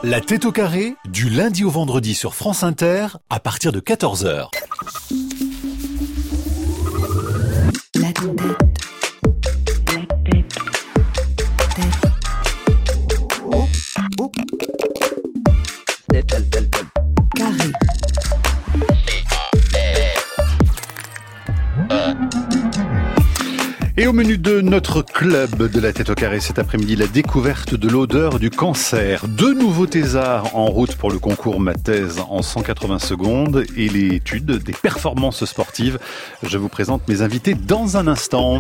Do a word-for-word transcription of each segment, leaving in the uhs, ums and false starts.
La tête au carré, du lundi au vendredi sur France Inter, à partir de quatorze heures. La tête. La tête. Tête. Oh, oh. Tête, tête, tête, tête. Carré. Et au menu de notre club de la tête au carré cet après-midi, la découverte de l'odeur du cancer. Deux nouveaux thésards en route pour le concours Ma thèse en cent quatre-vingts secondes et l'étude des performances sportives. Je vous présente mes invités dans un instant.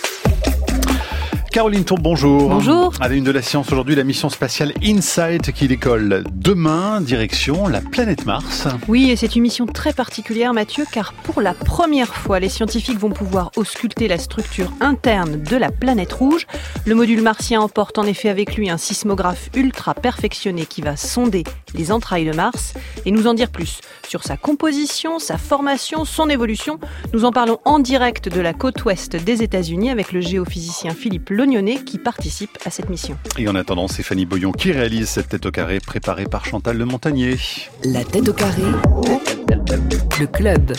Caroline Tourbe, bonjour. Bonjour. À la une de la science aujourd'hui, la mission spatiale InSight qui décolle demain, direction la planète Mars. Oui, et c'est une mission très particulière, Mathieu, car pour la première fois, les scientifiques vont pouvoir ausculter la structure interne de la planète rouge. Le module martien emporte en effet avec lui un sismographe ultra perfectionné qui va sonder les entrailles de Mars et nous en dire plus sur sa composition, sa formation, son évolution. Nous en parlons en direct de la côte ouest des États-Unis avec le géophysicien Philippe Lognonnet qui participe à cette mission. Et en attendant, c'est Fanny Boyon qui réalise cette tête au carré préparée par Chantal Le Montagnier. La tête au carré, le club,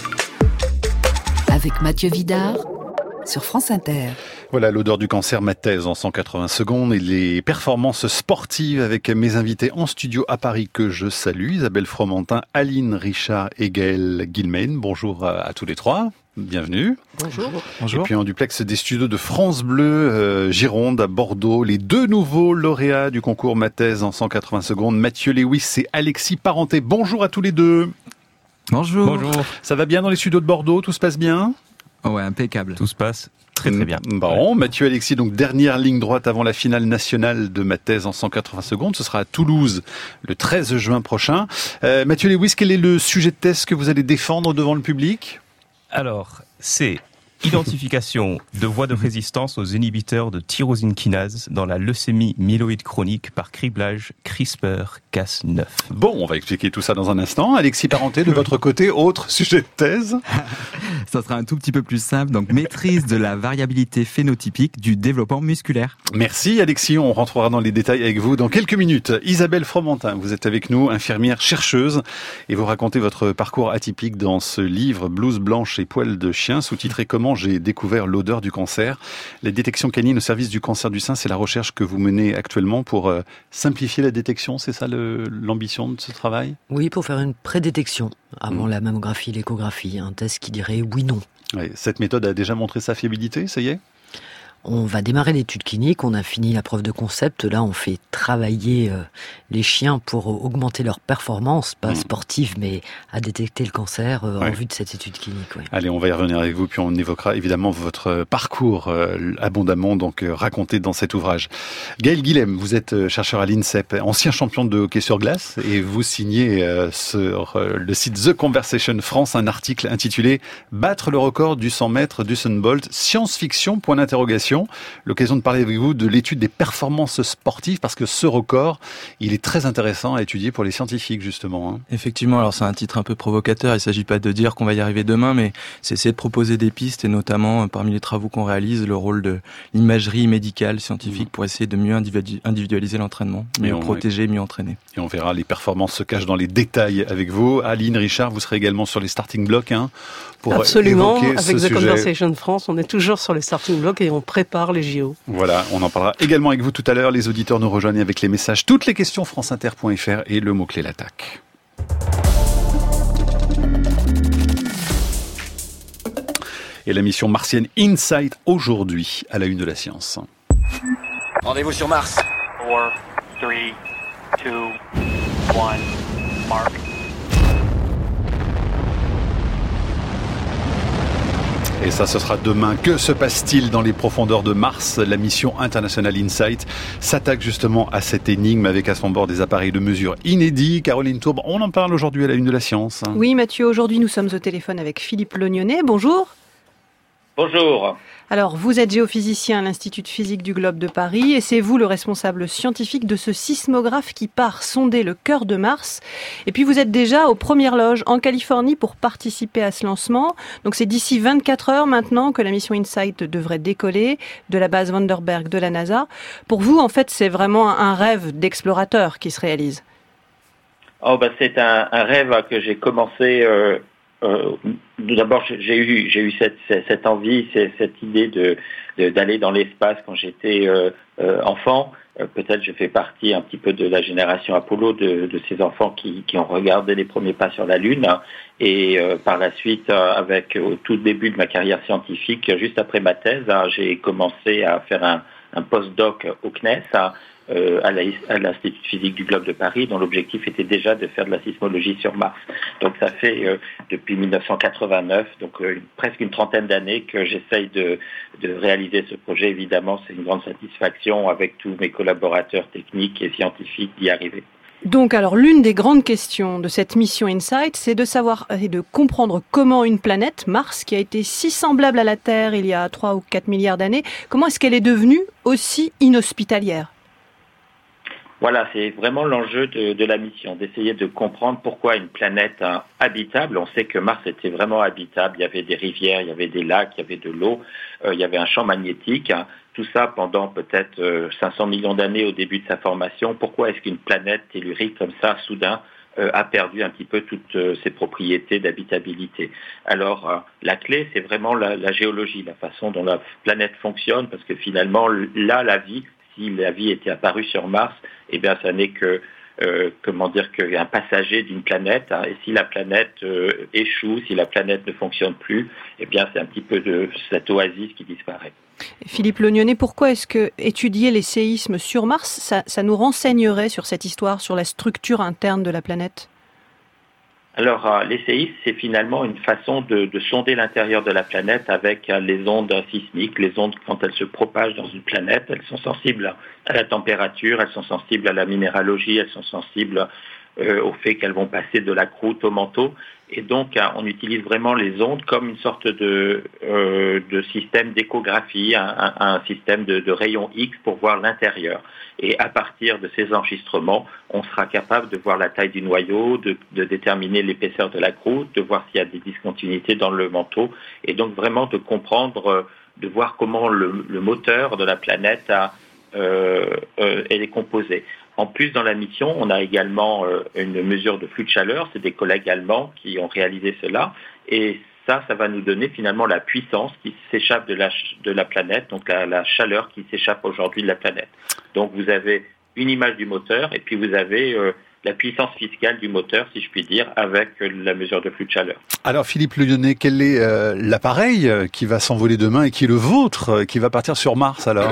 avec Mathieu Vidard sur France Inter. Voilà l'odeur du cancer, ma thèse en cent quatre-vingts secondes et les performances sportives avec mes invités en studio à Paris que je salue. Isabelle Fromentin, Aline Richard et Gaël Guilmaine. Bonjour à, à tous les trois. Bienvenue. Bonjour. Bonjour. Et puis en duplex des studios de France Bleu, euh, Gironde, à Bordeaux, les deux nouveaux lauréats du concours Ma thèse en cent quatre-vingts secondes, Mathieu Lewis et Alexis Parenté. Bonjour à tous les deux. Bonjour. Bonjour. Ça va bien dans les studios de Bordeaux? Tout se passe bien? Oh ouais, impeccable. Tout se passe très très bien. Bon, ouais. Mathieu Alexis, donc dernière ligne droite avant la finale nationale de Ma thèse en cent quatre-vingts secondes. Ce sera à Toulouse le treize juin prochain. Euh, Mathieu Lewis, quel est le sujet de thèse que vous allez défendre devant le public? Alors, c'est identification de voies de résistance aux inhibiteurs de tyrosine kinase dans la leucémie myéloïde chronique par criblage CRISPR Cas neuf. Bon, on va expliquer tout ça dans un instant. Alexis Parenté, de votre côté, autre sujet de thèse? Ça sera un tout petit peu plus simple. Donc, maîtrise de la variabilité phénotypique du développement musculaire. Merci Alexis, on rentrera dans les détails avec vous dans quelques minutes. Isabelle Fromentin, vous êtes avec nous, infirmière chercheuse, et vous racontez votre parcours atypique dans ce livre Blouse blanche et poils de chien, sous-titré Comment j'ai découvert l'odeur du cancer. La détection canine au service du cancer du sein, c'est la recherche que vous menez actuellement pour euh, simplifier la détection, c'est ça le, l'ambition de ce travail? Oui, pour faire une prédétection avant mmh. la mammographie, l'échographie, un test qui dirait oui-non. Oui, cette méthode a déjà montré sa fiabilité, ça y est? On va démarrer l'étude clinique, on a fini la preuve de concept. Là, on fait travailler euh, les chiens pour augmenter leur performance, pas mmh. sportive, mais à détecter le cancer euh, ouais. en vue de cette étude clinique. Ouais. Allez, on va y revenir avec vous, puis on évoquera évidemment votre parcours euh, abondamment donc euh, raconté dans cet ouvrage. Gaël Guilhem, vous êtes chercheur à l'INSEP, ancien champion de hockey sur glace, et vous signez euh, sur euh, le site The Conversation France un article intitulé « Battre le record du cent mètres d'Usain Bolt, science-fiction, point d'interrogation ». L'occasion de parler avec vous de l'étude des performances sportives, parce que ce record, il est très intéressant à étudier pour les scientifiques, justement. Hein. Effectivement, alors c'est un titre un peu provocateur, il ne s'agit pas de dire qu'on va y arriver demain, mais c'est essayer de proposer des pistes, et notamment, parmi les travaux qu'on réalise, le rôle de l'imagerie médicale scientifique mmh. pour essayer de mieux individualiser l'entraînement, mieux on, protéger, mieux entraîner. Et on verra, les performances se cachent dans les détails avec vous. Aline Richard, vous serez également sur les starting blocks, hein, pour Absolument, évoquer avec ce The sujet. Conversation France, on est toujours sur les starting blocks et on prépare les J O. Voilà, on en parlera également avec vous tout à l'heure. Les auditeurs nous rejoignent avec les messages. Toutes les questions franceinter point f r et le mot-clé l'attaque. Et la mission martienne InSight aujourd'hui à la une de la science. Rendez-vous sur Mars. four, three, two, one, mark. Et ça, ce sera demain. Que se passe-t-il dans les profondeurs de Mars? La mission internationale InSight s'attaque justement à cette énigme avec à son bord des appareils de mesure inédits. Caroline Tourbe, on en parle aujourd'hui à la une de la science. Oui, Mathieu, aujourd'hui nous sommes au téléphone avec Philippe Lognonnet. Bonjour. Bonjour. Alors, vous êtes géophysicien à l'Institut de physique du Globe de Paris et c'est vous le responsable scientifique de ce sismographe qui part sonder le cœur de Mars. Et puis, vous êtes déjà aux premières loges en Californie pour participer à ce lancement. Donc, c'est d'ici vingt-quatre heures maintenant que la mission InSight devrait décoller de la base Vandenberg de la NASA. Pour vous, en fait, c'est vraiment un rêve d'explorateur qui se réalise. Oh bah c'est un, un rêve que j'ai commencé. Euh, euh, d'abord j'ai eu j'ai eu cette cette envie, cette idée de, de d'aller dans l'espace quand j'étais euh, euh, enfant. Euh, peut-être je fais partie un petit peu de la génération Apollo, de, de ces enfants qui qui ont regardé les premiers pas sur la Lune. Hein, et euh, par la suite, euh, avec au tout début de ma carrière scientifique, juste après ma thèse, hein, j'ai commencé à faire un un post-doc au C N E S. Hein, Euh, à, la, à l'Institut de physique du globe de Paris, dont l'objectif était déjà de faire de la sismologie sur Mars. Donc ça fait euh, depuis dix-neuf cent quatre-vingt-neuf, donc euh, presque une trentaine d'années que j'essaye de, de réaliser ce projet. Évidemment, c'est une grande satisfaction avec tous mes collaborateurs techniques et scientifiques d'y arriver. Donc alors l'une des grandes questions de cette mission InSight, c'est de savoir et de comprendre comment une planète, Mars, qui a été si semblable à la Terre il y a trois ou quatre milliards d'années, comment est-ce qu'elle est devenue aussi inhospitalière ? Voilà, c'est vraiment l'enjeu de, de la mission, d'essayer de comprendre pourquoi une planète hein, habitable. On sait que Mars était vraiment habitable. Il y avait des rivières, il y avait des lacs, il y avait de l'eau, euh, il y avait un champ magnétique. Hein. Tout ça pendant peut-être euh, cinq cents millions d'années au début de sa formation. Pourquoi est-ce qu'une planète tellurique comme ça, soudain, euh, a perdu un petit peu toutes euh, ses propriétés d'habitabilité? Alors, euh, la clé, c'est vraiment la, la géologie, la façon dont la planète fonctionne, parce que finalement, là, la vie, si la vie était apparue sur Mars, eh bien, ça n'est que, euh, comment dire, qu'un passager d'une planète. Hein, et si la planète euh, échoue, si la planète ne fonctionne plus, eh bien, c'est un petit peu de cette oasis qui disparaît. Philippe Lognonnet, pourquoi est-ce que étudier les séismes sur Mars, ça, ça nous renseignerait sur cette histoire, sur la structure interne de la planète ? Alors, euh, les séismes, c'est finalement une façon de, de sonder l'intérieur de la planète avec euh, les ondes sismiques. Les ondes, quand elles se propagent dans une planète, elles sont sensibles à la température, elles sont sensibles à la minéralogie, elles sont sensibles euh, au fait qu'elles vont passer de la croûte au manteau. Et donc, hein, on utilise vraiment les ondes comme une sorte de, euh, de système d'échographie, un, un, un système de, de rayons X pour voir l'intérieur. Et à partir de ces enregistrements, on sera capable de voir la taille du noyau, de, de déterminer l'épaisseur de la croûte, de voir s'il y a des discontinuités dans le manteau, et donc vraiment de comprendre, de voir comment le, le moteur de la planète a, euh, euh, elle est composée. En plus, dans la mission, on a également euh, une mesure de flux de chaleur. C'est des collègues allemands qui ont réalisé cela. Et ça, ça va nous donner finalement la puissance qui s'échappe de la, de la planète, donc la, la chaleur qui s'échappe aujourd'hui de la planète. Donc vous avez une image du moteur et puis vous avez euh, la puissance fiscale du moteur, si je puis dire, avec euh, la mesure de flux de chaleur. Alors Philippe Lognonnet, quel est euh, l'appareil qui va s'envoler demain et qui est le vôtre, qui va partir sur Mars alors ?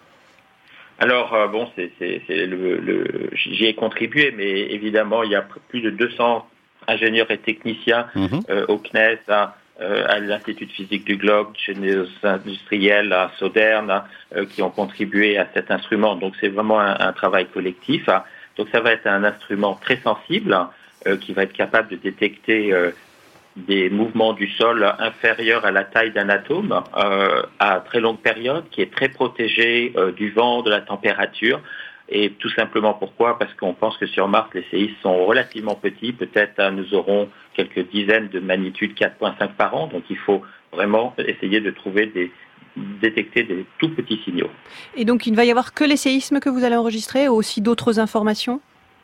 Alors, euh, bon, c'est, c'est, c'est le, le, j'y ai contribué, mais évidemment, il y a plus de deux cents ingénieurs et techniciens mmh. euh, au C N E S, hein, euh, à l'Institut de physique du globe, chez les industriels, à Sodern, hein, euh, qui ont contribué à cet instrument. Donc, c'est vraiment un, un travail collectif. Hein. Donc, ça va être un instrument très sensible, hein, euh, qui va être capable de détecter euh, des mouvements du sol inférieurs à la taille d'un atome euh, à très longue période, qui est très protégé euh, du vent, de la température. Et tout simplement pourquoi ? Parce qu'on pense que sur Mars, les séismes sont relativement petits. Peut-être hein, nous aurons quelques dizaines de magnitude quatre virgule cinq par an. Donc il faut vraiment essayer de trouver des détecter des tout petits signaux. Et donc il ne va y avoir que les séismes que vous allez enregistrer ou aussi d'autres informations ?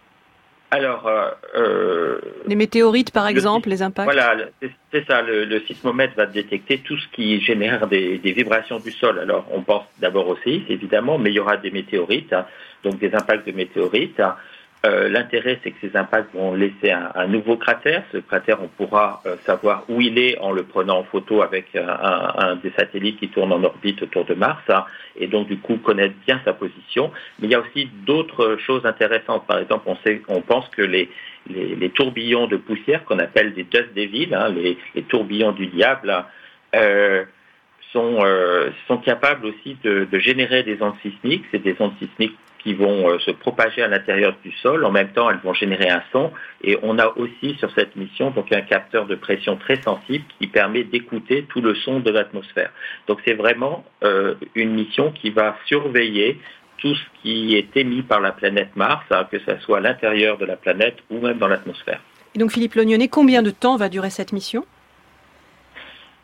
Alors, euh, euh, les météorites, par exemple, le, les impacts. Voilà, c'est, c'est ça. Le, le sismomètre va détecter tout ce qui génère des, des vibrations du sol. Alors, on pense d'abord aux séismes, évidemment, mais il y aura des météorites, hein, donc des impacts de météorites. Hein. Euh, l'intérêt, c'est que ces impacts vont laisser un, un nouveau cratère. Ce cratère, on pourra euh, savoir où il est en le prenant en photo avec un, un, un des satellites qui tournent en orbite autour de Mars, hein, et donc du coup connaître bien sa position. Mais il y a aussi d'autres choses intéressantes. Par exemple, on sait, on pense que les les, les tourbillons de poussière qu'on appelle des dust devils, hein, les, les tourbillons du diable, euh, sont euh, sont capables aussi de, de générer des ondes sismiques. C'est des ondes sismiques qui vont euh, se propager à l'intérieur du sol. En même temps, elles vont générer un son. Et on a aussi sur cette mission donc un capteur de pression très sensible qui permet d'écouter tout le son de l'atmosphère. Donc c'est vraiment euh, une mission qui va surveiller tout ce qui est émis par la planète Mars, hein, que ce soit à l'intérieur de la planète ou même dans l'atmosphère. Et donc Philippe Lognonnet, combien de temps va durer cette mission ?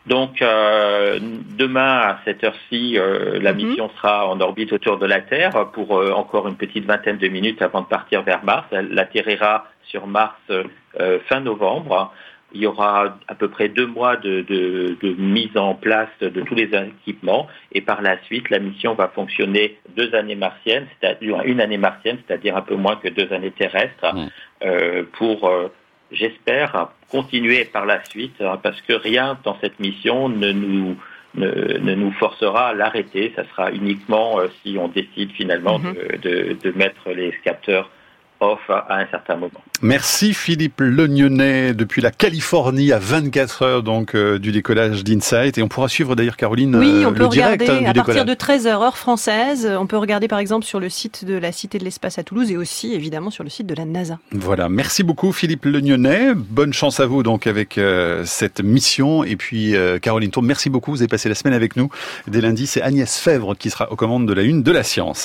Donc euh, demain à cette heure-ci, euh, la mm-hmm. mission sera en orbite autour de la Terre pour euh, encore une petite vingtaine de minutes avant de partir vers Mars. Elle atterrira sur Mars euh, fin novembre. Il y aura à peu près deux mois de, de, de mise en place de tous les équipements et par la suite, la mission va fonctionner deux années martiennes, c'est-à-dire une année martienne, c'est-à-dire un peu moins que deux années terrestres, mmh. euh, pour, euh, j'espère, continuer par la suite, hein, parce que rien dans cette mission ne nous ne, ne nous forcera à l'arrêter. Ça sera uniquement euh, si on décide finalement mmh. de, de, de mettre les capteurs off à un certain moment. Merci Philippe Legnonnet depuis la Californie à vingt-quatre heures donc euh, du décollage d'Insight et on pourra suivre d'ailleurs Caroline oui, on euh, peut le direct regarder hein, à du partir décollage. de treize heures heure française. On peut regarder par exemple sur le site de la Cité de l'Espace à Toulouse et aussi évidemment sur le site de la NASA. Voilà, merci beaucoup Philippe Legnonnet. Bonne chance à vous donc avec euh, cette mission et puis euh, Caroline Tourbe, merci beaucoup. Vous avez passé la semaine avec nous. Dès lundi, c'est Agnès Fèvre qui sera aux commandes de la Une de la Science.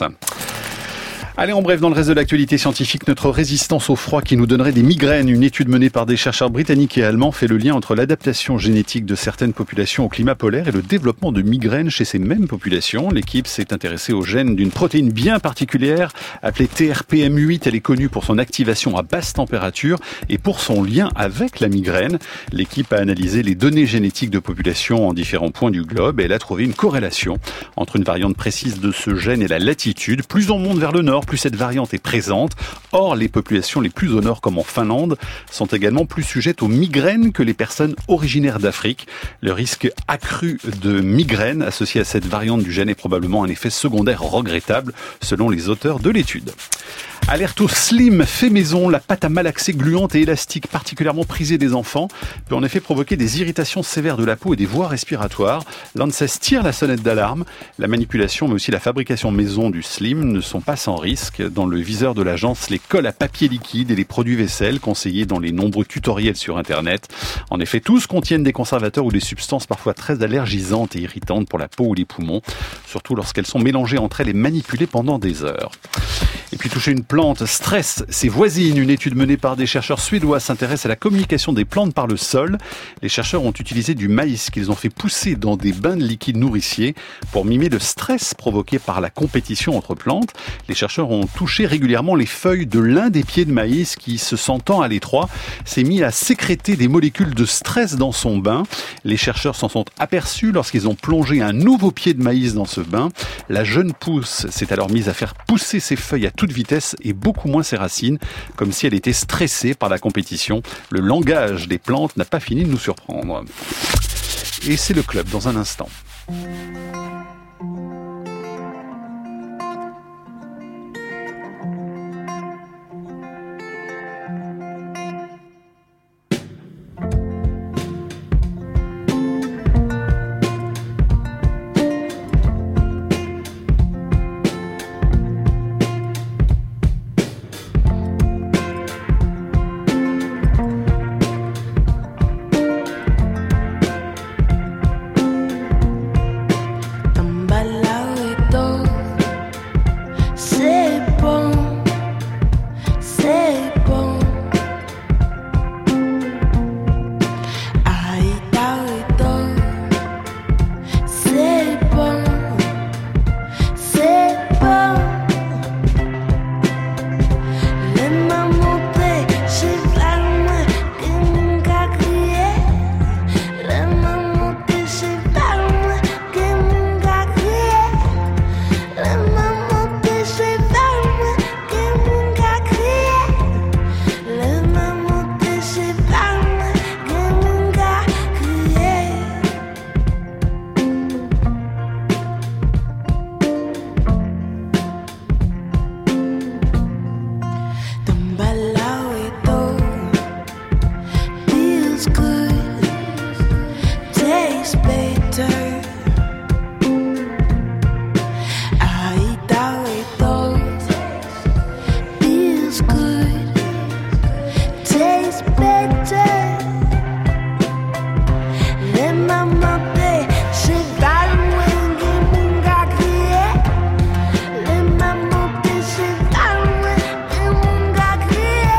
Allez, en bref, dans le reste de l'actualité scientifique, notre résistance au froid qui nous donnerait des migraines. Une étude menée par des chercheurs britanniques et allemands fait le lien entre l'adaptation génétique de certaines populations au climat polaire et le développement de migraines chez ces mêmes populations. L'équipe s'est intéressée aux gènes d'une protéine bien particulière appelée T R P M huit. Elle est connue pour son activation à basse température et pour son lien avec la migraine. L'équipe a analysé les données génétiques de populations en différents points du globe et elle a trouvé une corrélation entre une variante précise de ce gène et la latitude. Plus on monte vers le nord, plus cette variante est présente. Or, les populations les plus au nord, comme en Finlande, sont également plus sujettes aux migraines que les personnes originaires d'Afrique. Le risque accru de migraine associé à cette variante du gène est probablement un effet secondaire regrettable, selon les auteurs de l'étude. Alerte au slim fait maison, la pâte à malaxer gluante et élastique particulièrement prisée des enfants peut en effet provoquer des irritations sévères de la peau et des voies respiratoires. L'ANSES tire la sonnette d'alarme. La manipulation mais aussi la fabrication maison du slim ne sont pas sans risque. Dans le viseur de l'agence, les colles à papier liquide et les produits vaisselle conseillés dans les nombreux tutoriels sur Internet. En effet, tous contiennent des conservateurs ou des substances parfois très allergisantes et irritantes pour la peau ou les poumons, surtout lorsqu'elles sont mélangées entre elles et manipulées pendant des heures. Et puis toucher une plante stresse ses voisines. Une étude menée par des chercheurs suédois s'intéresse à la communication des plantes par le sol. Les chercheurs ont utilisé du maïs qu'ils ont fait pousser dans des bains de liquide nourricier pour mimer le stress provoqué par la compétition entre plantes. Les chercheurs ont touché régulièrement les feuilles de l'un des pieds de maïs qui, se sentant à l'étroit, s'est mis à sécréter des molécules de stress dans son bain. Les chercheurs s'en sont aperçus lorsqu'ils ont plongé un nouveau pied de maïs dans ce bain. La jeune pousse s'est alors mise à faire pousser ses feuilles à toute vitesse et beaucoup moins ses racines, comme si elle était stressée par la compétition. Le langage des plantes n'a pas fini de nous surprendre. Et c'est le club dans un instant. Yeah.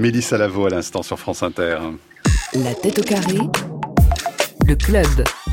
Mélissa Lavo à l'instant sur France Inter. La tête au carré, le club.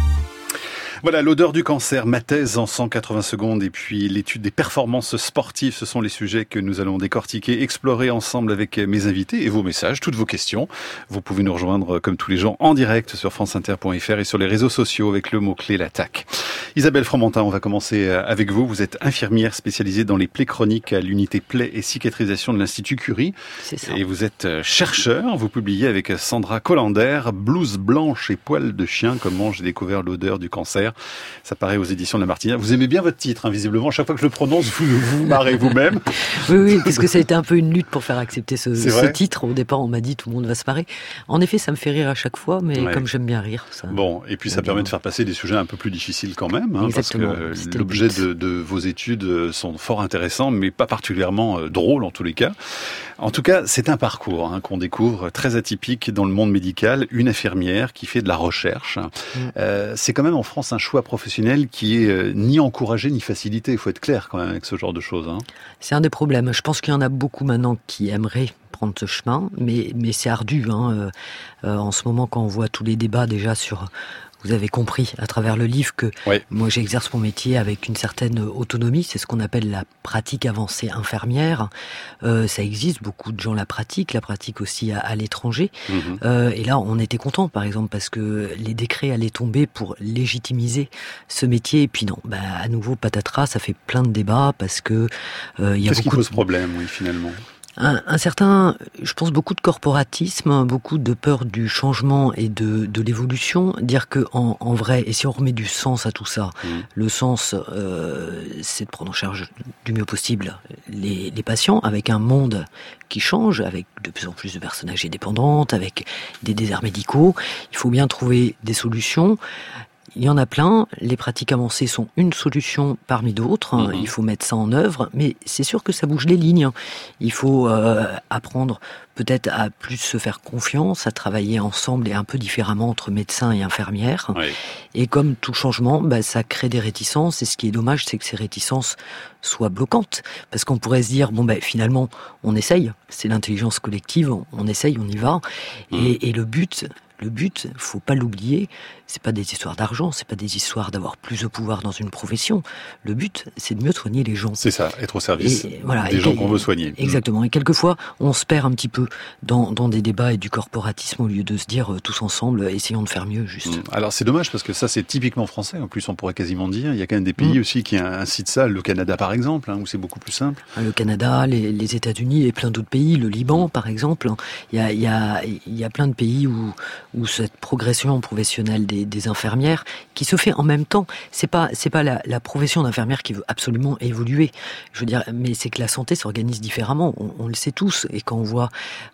Voilà, l'odeur du cancer, ma thèse en cent quatre-vingts secondes et puis l'étude des performances sportives, ce sont les sujets que nous allons décortiquer, explorer ensemble avec mes invités et vos messages, toutes vos questions. Vous pouvez nous rejoindre comme tous les jours en direct sur franceinter point f r et sur les réseaux sociaux avec le mot-clé l'attaque. Isabelle Fromentin, on va commencer avec vous. Vous êtes infirmière spécialisée dans les plaies chroniques à l'unité plaies et cicatrisation de l'Institut Curie. C'est ça. Et vous êtes chercheur, vous publiez avec Sandra Collander, Blouse blanche et poils de chien, comment j'ai découvert l'odeur du cancer. Ça paraît aux éditions de La Martinière. Vous aimez bien votre titre, hein, visiblement. Chaque fois que je le prononce, vous vous marrez vous-même. Oui, oui, parce que ça a été un peu une lutte pour faire accepter ce, ce titre. Au départ, on m'a dit tout le monde va se marrer. En effet, ça me fait rire à chaque fois, mais ouais. Comme j'aime bien rire. Ça... Bon, et puis ça permet de faire passer des sujets un peu plus difficiles quand même, hein, parce que l'objet de, de vos études sont fort intéressants, mais pas particulièrement drôles en tous les cas. En tout cas, c'est un parcours hein, qu'on découvre très atypique dans le monde médical. Une infirmière qui fait de la recherche. Mmh. Euh, c'est quand même en France un choix professionnel qui est euh, ni encouragé ni facilité. Il faut être clair quand même avec ce genre de choses. Hein. C'est un des problèmes. Je pense qu'il y en a beaucoup maintenant qui aimeraient prendre ce chemin, mais, mais c'est ardu. Hein. Euh, euh, en ce moment, quand on voit tous les débats déjà sur... Vous avez compris à travers le livre que oui. Moi j'exerce mon métier avec une certaine autonomie, c'est ce qu'on appelle la pratique avancée infirmière. Euh, ça existe, beaucoup de gens la pratiquent, la pratiquent aussi à, à l'étranger. Mmh. Euh, et là on était contents par exemple parce que les décrets allaient tomber pour légitimiser ce métier. Et puis non, bah, à nouveau patatras, ça fait plein de débats parce que euh, il y a Qu'est-ce beaucoup qui pose de... problème, oui, finalement? Un, un certain, je pense, beaucoup de corporatisme, beaucoup de peur du changement et de, de l'évolution. Dire que en, en vrai, et si on remet du sens à tout ça, mmh. le sens, euh, c'est de prendre en charge du mieux possible les, les patients, avec un monde qui change, avec de plus en plus de personnes âgées dépendantes, avec des déserts médicaux. Il faut bien trouver des solutions. Il y en a plein, les pratiques avancées sont une solution parmi d'autres, mmh. Il faut mettre ça en œuvre, mais c'est sûr que ça bouge les lignes. Il faut euh, apprendre peut-être à plus se faire confiance, à travailler ensemble et un peu différemment entre médecins et infirmières. Oui. Et comme tout changement, bah, ça crée des réticences, et ce qui est dommage, c'est que ces réticences soient bloquantes, parce qu'on pourrait se dire, bon ben bah, finalement, on essaye, c'est l'intelligence collective, on, on essaye, on y va, mmh. et, et le but... Le but, faut pas l'oublier, c'est pas des histoires d'argent, c'est pas des histoires d'avoir plus de pouvoir dans une profession. Le but, c'est de mieux soigner les gens. C'est ça, être au service et, voilà, des et, gens qu'on veut soigner. Exactement. Et quelquefois, on se perd un petit peu dans, dans des débats et du corporatisme au lieu de se dire euh, tous ensemble, essayons de faire mieux, juste. Alors c'est dommage parce que ça, c'est typiquement français. En plus, on pourrait quasiment dire, il y a quand même des pays mmh. aussi qui incitent ça. Le Canada, par exemple, hein, où c'est beaucoup plus simple. Le Canada, les, les États-Unis et plein d'autres pays. Le Liban, par exemple. Il y a, il y a, il y a plein de pays où où cette progression professionnelle des, des infirmières qui se fait en même temps. C'est pas c'est pas la, la profession d'infirmière qui veut absolument évoluer. Je veux dire, mais c'est que la santé s'organise différemment. On, on le sait tous. Et quand on voit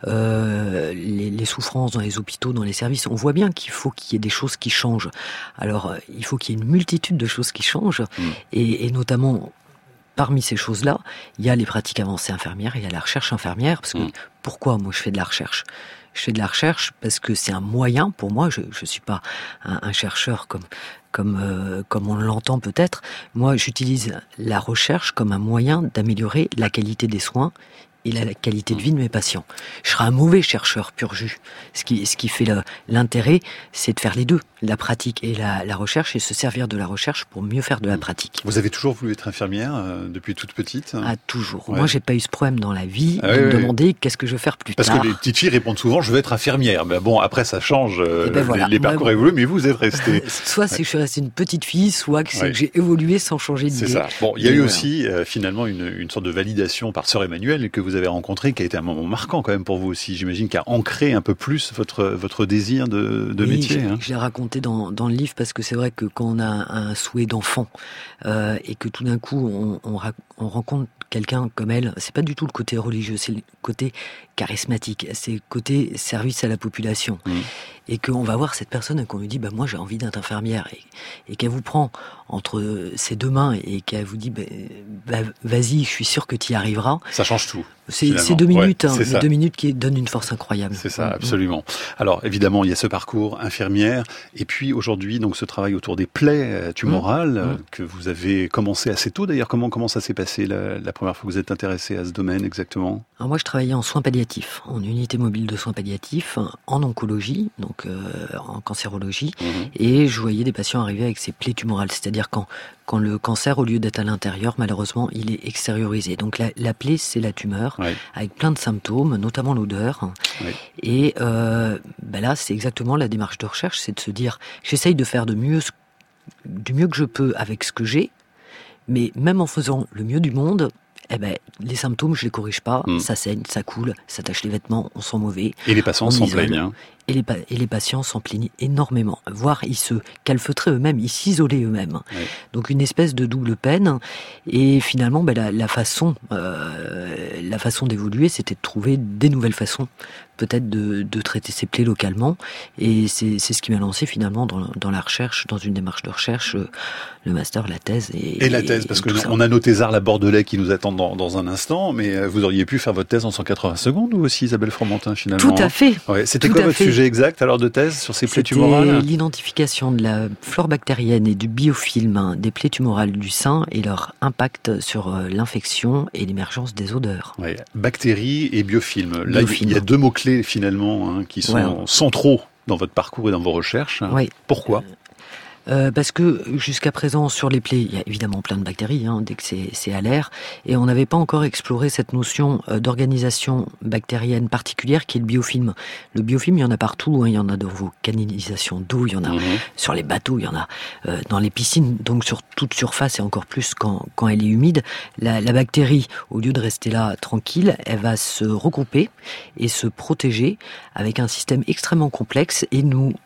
euh, les, les souffrances dans les hôpitaux, dans les services, on voit bien qu'il faut qu'il y ait des choses qui changent. Alors, il faut qu'il y ait une multitude de choses qui changent, mmh. et, et notamment. Parmi ces choses-là, il y a les pratiques avancées infirmières, il y a la recherche infirmière, parce que mmh. pourquoi moi je fais de la recherche ? Je fais de la recherche parce que c'est un moyen pour moi, je ne suis pas un, un chercheur comme, comme, euh, comme on l'entend peut-être, moi j'utilise la recherche comme un moyen d'améliorer la qualité des soins et la qualité de vie de mes patients. Je serai un mauvais chercheur pur jus. Ce qui, ce qui fait le, l'intérêt, c'est de faire les deux, la pratique et la, la recherche, et se servir de la recherche pour mieux faire de la pratique. Vous avez toujours voulu être infirmière euh, depuis toute petite ? Ah, toujours. Ouais. Moi, j'ai pas eu ce problème dans la vie ah, de oui, me oui. demander qu'est-ce que je veux faire plus Parce tard. Parce que les petites filles répondent souvent, je veux être infirmière. Mais bon, après, ça change, euh, ben voilà. les, les parcours évoluent, mais vous êtes restée. Soit c'est que je suis restée une petite fille, soit que c'est ouais. que j'ai évolué sans changer d'idée. C'est ça. Bon, il y a eu voilà. aussi euh, finalement une, une sorte de validation par Sœur Emmanuelle que vous avez rencontrée, qui a été un moment marquant quand même pour vous aussi, j'imagine, qui a ancré un peu plus votre votre désir de, de oui, métier. Je, hein. je l'ai raconté dans, dans le livre parce que c'est vrai que quand on a un souhait d'enfant euh, et que tout d'un coup on, on, on rencontre quelqu'un comme elle, c'est pas du tout le côté religieux, c'est le côté charismatique, c'est le côté service à la population. Mmh. Et qu'on va voir cette personne et qu'on lui dit bah moi j'ai envie d'être infirmière, et, et qu'elle vous prend entre ses deux mains et qu'elle vous dit bah, bah, vas-y, je suis sûr que tu y arriveras. Ça change tout. C'est, c'est deux minutes, ouais, hein, c'est mais deux minutes qui donnent une force incroyable. C'est ça, absolument. Alors évidemment, il y a ce parcours infirmière, et puis aujourd'hui, donc ce travail autour des plaies tumorales mmh. que vous avez commencé assez tôt. D'ailleurs, comment comment ça s'est passé la, la première fois que vous êtes intéressé à ce domaine exactement? Alors moi, je travaillais en soins palliatifs, en unité mobile de soins palliatifs, en oncologie, donc euh, en cancérologie, mmh. et je voyais des patients arriver avec ces plaies tumorales, c'est-à-dire quand quand le cancer, au lieu d'être à l'intérieur, malheureusement, il est extériorisé. Donc la, la plaie, c'est la tumeur, oui. avec plein de symptômes, notamment l'odeur. Oui. Et euh, ben là, c'est exactement la démarche de recherche, c'est de se dire, j'essaye de faire de mieux, du mieux que je peux avec ce que j'ai, mais même en faisant le mieux du monde, eh ben, les symptômes, je les corrige pas, mmh. ça saigne, ça coule, ça tache les vêtements, on sent mauvais. Et les patients s'en plaignent. Hein. Et les, pa- et les patients s'en plaignent énormément. Voire, ils se calfeutraient eux-mêmes, ils s'isolaient eux-mêmes. Oui. Donc, une espèce de double peine. Et finalement, ben, la, la façon, euh, la façon d'évoluer, c'était de trouver des nouvelles façons, peut-être de, de traiter ces plaies localement. Et c'est, c'est ce qui m'a lancé finalement dans, dans la recherche, dans une démarche de recherche, le master, la thèse. Et, et la thèse, parce que on a nos thésards, la Bordelais, qui nous attendent dans, dans un instant, mais vous auriez pu faire votre thèse en cent quatre-vingts secondes, ou aussi Isabelle Fromentin, finalement? Tout à fait. Ouais. C'était Tout quoi votre fait. sujet exact alors de thèse sur ces plaies C'était tumorales? L'identification de la flore bactérienne et du biofilm hein, des plaies tumorales du sein et leur impact sur euh, l'infection et l'émergence des odeurs. Ouais. Bactéries et biofilm. Là, biofilm. il y a deux mots-clés finalement hein, qui sont ouais. centraux dans votre parcours et dans vos recherches. Ouais. Pourquoi? Euh, parce que jusqu'à présent, sur les plaies, il y a évidemment plein de bactéries, hein, dès que c'est, c'est à l'air, et on n'avait pas encore exploré cette notion euh, d'organisation bactérienne particulière qui est le biofilm. Le biofilm, il y en a partout, hein, il y en a dans vos canalisations d'eau, il y en a mmh. sur les bateaux, il y en a euh, dans les piscines, donc sur toute surface et encore plus quand, quand elle est humide. La, la bactérie, au lieu de rester là tranquille, elle va se regrouper et se protéger avec un système extrêmement complexe et nous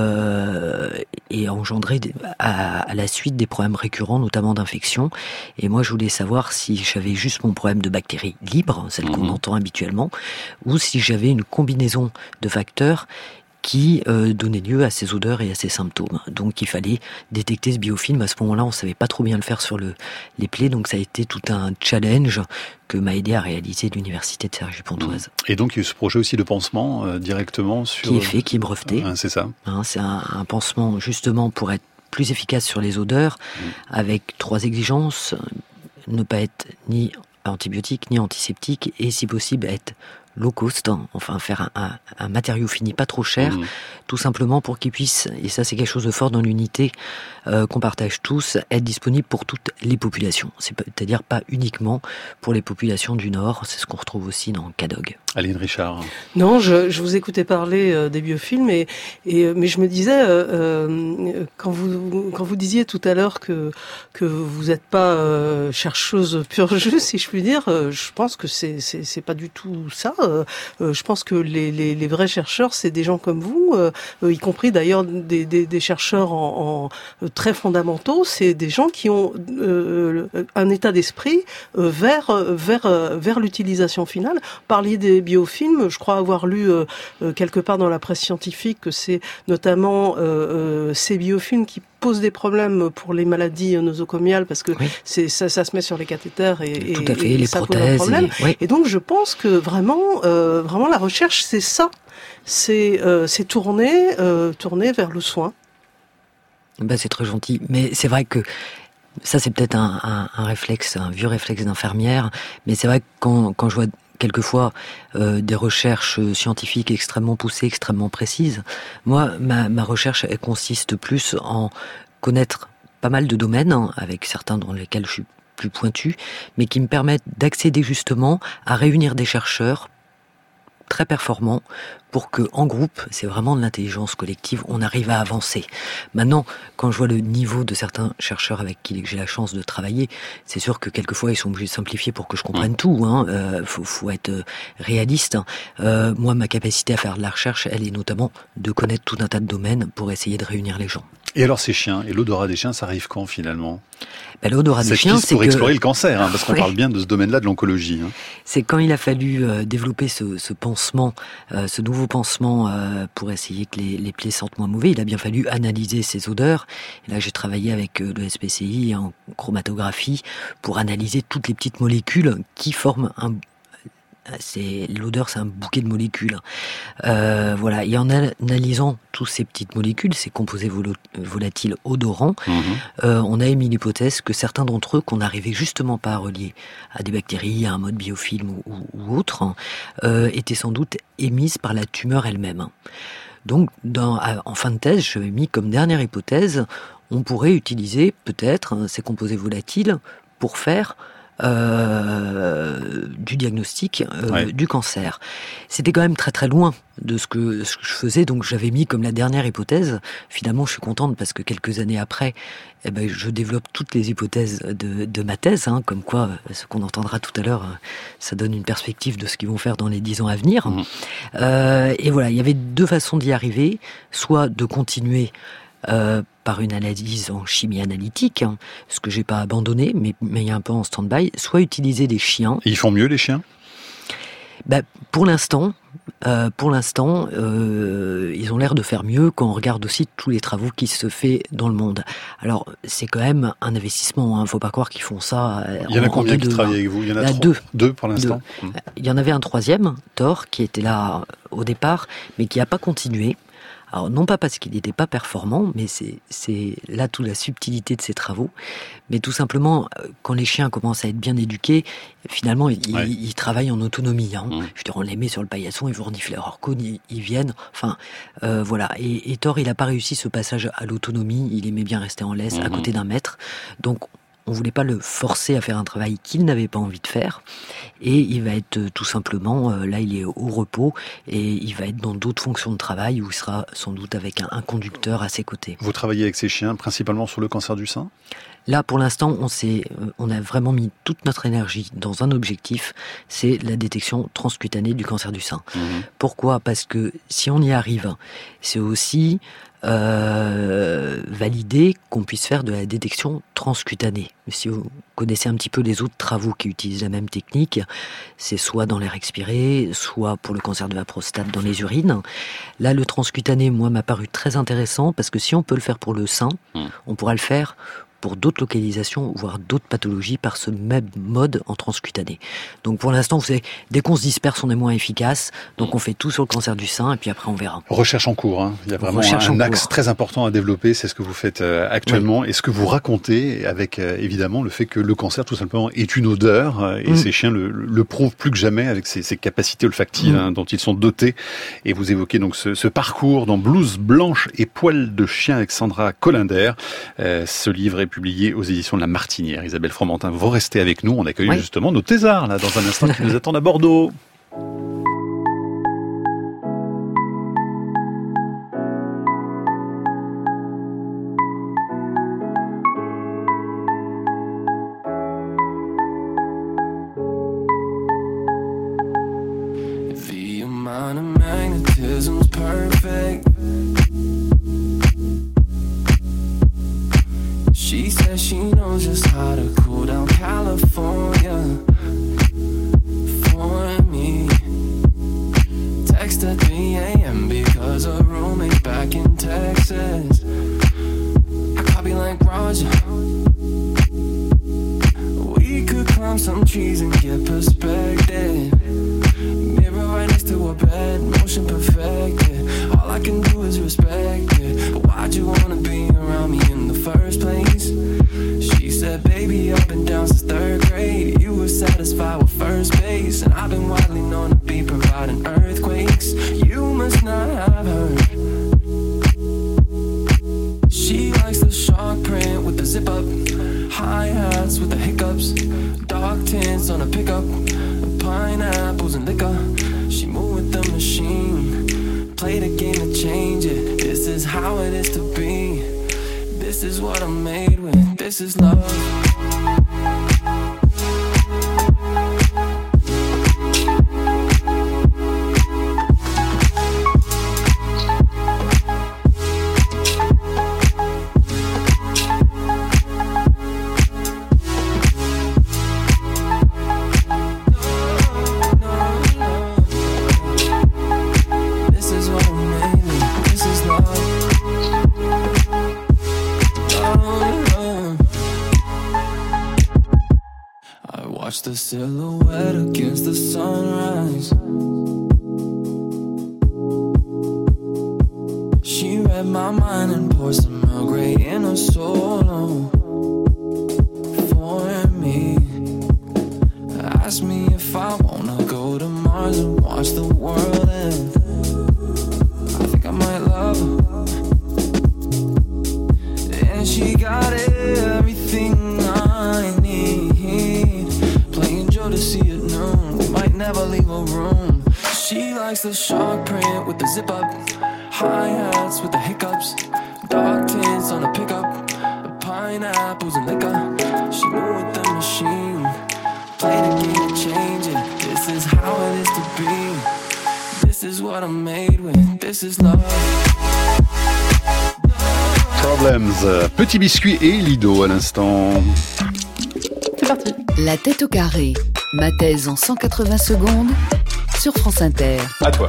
Euh, et engendrer à, à la suite des problèmes récurrents, notamment d'infection. Et moi, je voulais savoir si j'avais juste mon problème de bactéries libres, celles qu'on mmh. entend habituellement, ou si j'avais une combinaison de facteurs qui euh, donnait lieu à ces odeurs et à ces symptômes. Donc il fallait détecter ce biofilm. À ce moment-là, on savait pas trop bien le faire sur le, les plaies, donc ça a été tout un challenge que m'a aidé à réaliser l'université de Cergy-Pontoise. Et donc il y a eu ce projet aussi de pansement euh, directement sur... Qui est fait, qui est breveté. Euh, c'est ça. Hein, c'est un, un pansement justement pour être plus efficace sur les odeurs, mmh. avec trois exigences. Ne pas être ni antibiotique, ni antiseptique, et si possible être low cost, enfin faire un, un, un matériau fini pas trop cher, mmh. tout simplement pour qu'il puisse, et ça c'est quelque chose de fort dans l'unité euh, qu'on partage tous, être disponible pour toutes les populations. C'est-à-dire pas uniquement pour les populations du Nord, c'est ce qu'on retrouve aussi dans Cadog. Aline Richard. Non, je, je vous écoutais parler euh, des biofilms, et, et, mais je me disais, euh, euh, quand, vous, quand vous disiez tout à l'heure que, que vous n'êtes pas euh, chercheuse pure jus, si je puis dire, euh, je pense que c'est, c'est, c'est pas du tout ça. Euh, je pense que les, les, les vrais chercheurs, c'est des gens comme vous, euh, y compris d'ailleurs des, des, des chercheurs en, en très fondamentaux. C'est des gens qui ont euh, un état d'esprit euh, vers vers vers l'utilisation finale. Parliez des biofilms, je crois avoir lu euh, quelque part dans la presse scientifique que c'est notamment euh, ces biofilms qui pose des problèmes pour les maladies nosocomiales parce que oui. c'est, ça, ça se met sur les cathéters et, Tout à fait, et, et les ça prothèses, pose un problème. Et, oui. et donc je pense que vraiment, euh, vraiment la recherche c'est ça, c'est, euh, c'est tourner, euh, tourner vers le soin. Ben, c'est très gentil, mais c'est vrai que ça c'est peut-être un, un, un réflexe, un vieux réflexe d'infirmière, mais c'est vrai que quand, quand je vois quelquefois euh, des recherches scientifiques extrêmement poussées, extrêmement précises. Moi, ma, ma recherche, elle consiste plus en connaître pas mal de domaines, hein, avec certains dans lesquels je suis plus pointu, mais qui me permettent d'accéder justement à réunir des chercheurs très performants pour que, en groupe, c'est vraiment de l'intelligence collective, on arrive à avancer. Maintenant, quand je vois le niveau de certains chercheurs avec qui j'ai la chance de travailler, c'est sûr que quelquefois ils sont obligés de simplifier pour que je comprenne mmh. tout. Hein. Euh, faut, faut être réaliste. Euh, moi, ma capacité à faire de la recherche, elle est notamment de connaître tout un tas de domaines pour essayer de réunir les gens. Et alors ces chiens, et l'odorat des chiens, ça arrive quand finalement? Ben, l'odorat des chiens, c'est pour que... explorer le cancer, hein, parce qu'on ouais. parle bien de ce domaine-là de l'oncologie. Hein. C'est quand il a fallu euh, développer ce, ce pansement, euh, ce nouveau pansement euh, pour essayer que les, les plaies sentent moins mauvais. Il a bien fallu analyser ces odeurs. Et là, j'ai travaillé avec euh, le S P C I en chromatographie pour analyser toutes les petites molécules qui forment un c'est l'odeur, c'est un bouquet de molécules. Euh, voilà, et en analysant tous ces petites molécules, ces composés vol- volatiles odorants, mmh. euh, on a émis l'hypothèse que certains d'entre eux, qu'on n'arrivait justement pas à relier à des bactéries, à un mode biofilm ou, ou, ou autre, hein, euh, étaient sans doute émises par la tumeur elle-même. Donc, dans, en fin de thèse, j'avais mis comme dernière hypothèse, on pourrait utiliser peut-être ces composés volatiles pour faire Euh, du diagnostic euh, ouais. du cancer. C'était quand même très très loin de ce que, ce que je faisais, donc j'avais mis comme la dernière hypothèse. Finalement, je suis contente parce que quelques années après, eh ben, je développe toutes les hypothèses de, de ma thèse, hein, comme quoi, ce qu'on entendra tout à l'heure, ça donne une perspective de ce qu'ils vont faire dans les dix ans à venir. Mmh. Euh, et voilà, il y avait deux façons d'y arriver, soit de continuer Euh, par une analyse en chimie analytique, hein, ce que j'ai pas abandonné, mais, mais un peu en stand-by, soit utiliser des chiens. Et ils font mieux, les chiens ? Bah, pour l'instant, euh, pour l'instant, euh, ils ont l'air de faire mieux quand on regarde aussi tous les travaux qui se fait dans le monde. Alors, c'est quand même un investissement, hein, faut pas croire qu'ils font ça. Euh, il y en a combien qui travaillent avec vous ? Il y en a, a trois, deux. Deux pour l'instant. Deux. Mmh. Il y en avait un troisième, Thor, qui était là au départ, mais qui a pas continué. Alors, non pas parce qu'il n'était pas performant, mais c'est, c'est là toute la subtilité de ses travaux. Mais tout simplement, quand les chiens commencent à être bien éduqués, finalement, ils, ouais. ils, ils travaillent en autonomie. Hein. Mmh. Je veux dire, on les met sur le paillasson, ils vont renifler leur cône, ils, ils viennent. Enfin, euh, voilà. Et, et Thor, il n'a pas réussi ce passage à l'autonomie. Il aimait bien rester en laisse, mmh. à côté d'un maître. Donc, on voulait pas le forcer à faire un travail qu'il n'avait pas envie de faire, et il va être euh, tout simplement, euh, là il est au repos, et il va être dans d'autres fonctions de travail où il sera sans doute avec un, un conducteur à ses côtés. Vous travaillez avec ces chiens principalement sur le cancer du sein ? Là, pour l'instant, on s'est, on a vraiment mis toute notre énergie dans un objectif, c'est la détection transcutanée du cancer du sein. Mmh. Pourquoi ? Parce que si on y arrive, c'est aussi euh, valider qu'on puisse faire de la détection transcutanée. Si vous connaissez un petit peu les autres travaux qui utilisent la même technique, c'est soit dans l'air expiré, soit pour le cancer de la prostate dans les urines. Là, le transcutané, moi, m'a paru très intéressant parce que si on peut le faire pour le sein, mmh. on pourra le faire pour d'autres localisations, voire d'autres pathologies par ce même mode en transcutané. Donc pour l'instant, vous savez, dès qu'on se disperse, on est moins efficace. Donc on fait tout sur le cancer du sein et puis après on verra. Recherche en cours, hein. Il y a vraiment Recherche un axe cours. très important à développer, c'est ce que vous faites euh, actuellement oui. et ce que vous racontez avec euh, évidemment le fait que le cancer tout simplement est une odeur euh, et mmh. ces chiens le, le prouvent plus que jamais avec ces, ces capacités olfactives mmh. hein, dont ils sont dotés. Et vous évoquez donc ce, ce parcours dans Blouse blanche et poils de chien avec Sandra Collinder. Euh, ce livre est publié aux éditions de La Martinière. Isabelle Fromentin, vous restez avec nous. On accueille oui. justement nos thésards là dans un instant qui nous attendent à Bordeaux. She says she knows just how to cool down California for me. Text at three a.m. because her roommate's back in Texas. I copy like Roger. We could climb some trees and get perspective. Mirror right next to her bed, motion perfected. All I can do is respect it. But why'd you wanna be around me in the first place? She said, baby, I've been down since third grade. You were satisfied with first base, and I've been widely known to be providing earthquakes. You must not have heard. She likes the shark print with the zip up, hi-hats with the hiccups, dark tints on a pickup, pineapples and liquor. She moved with the machine, play the game to change it. This is how it is to be. This is what I'm made with. This is love. watch the silhouette against the sunrise. She read my mind and poured some Earl Grey in a solo for me. Asked me if I wanna go to Mars and watch the world end. I think I might love her. And she got everything I need. Playing Jodeci at noon, we might never leave a room. She likes the shark print with the zip up, hi-hats with the hiccups, dark tints on the pickup, the pineapples and liquor. She moved with the machine, play the game to change it. This is how it is to be. This is what I'm made with. This is love. Problems, Petit Biscuit et Lido à l'instant. C'est parti. La tête au carré, ma thèse en cent quatre-vingts secondes sur France Inter. À toi.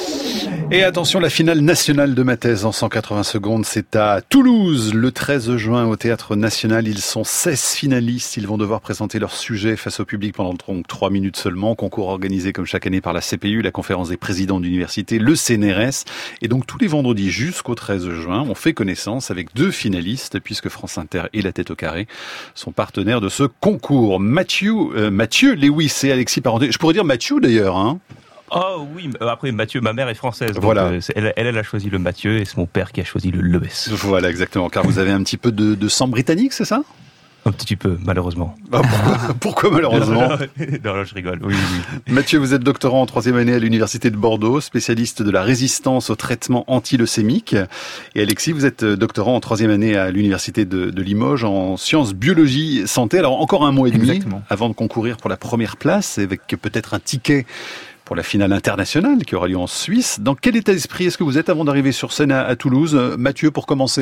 Et attention, la finale nationale de ma thèse en cent quatre-vingts secondes, c'est à Toulouse, le treize juin au Théâtre National. Ils sont seize finalistes. Ils vont devoir présenter leur sujet face au public pendant trois minutes seulement. Concours organisé comme chaque année par la C P U, la conférence des présidents d'université, le C N R S. Et donc tous les vendredis jusqu'au treize juin, on fait connaissance avec deux finalistes, puisque France Inter et La Tête au Carré sont partenaires de ce concours. Mathieu, euh, Mathieu Lewis et Alexis Parenté. Je pourrais dire Mathieu d'ailleurs, hein. Oh oui, après Mathieu, ma mère est française, donc voilà. euh, elle, elle, elle a choisi le Mathieu et c'est mon père qui a choisi le Lewis. Voilà, exactement, car vous avez un petit peu de, de sang britannique, c'est ça ? Un petit peu, malheureusement. Ah, pourquoi, pourquoi malheureusement ? Non, non, je rigole, oui, oui. Mathieu, vous êtes doctorant en troisième année à l'Université de Bordeaux, spécialiste de la résistance au traitement anti-leucémique. Et Alexis, vous êtes doctorant en troisième année à l'Université de, de Limoges en sciences, biologie, santé. Alors encore un mois et demi Exactement. Avant de concourir pour la première place, avec peut-être un ticket pour la finale internationale qui aura lieu en Suisse. Dans quel état d'esprit est-ce que vous êtes avant d'arriver sur scène à, à Toulouse ? Mathieu, pour commencer ?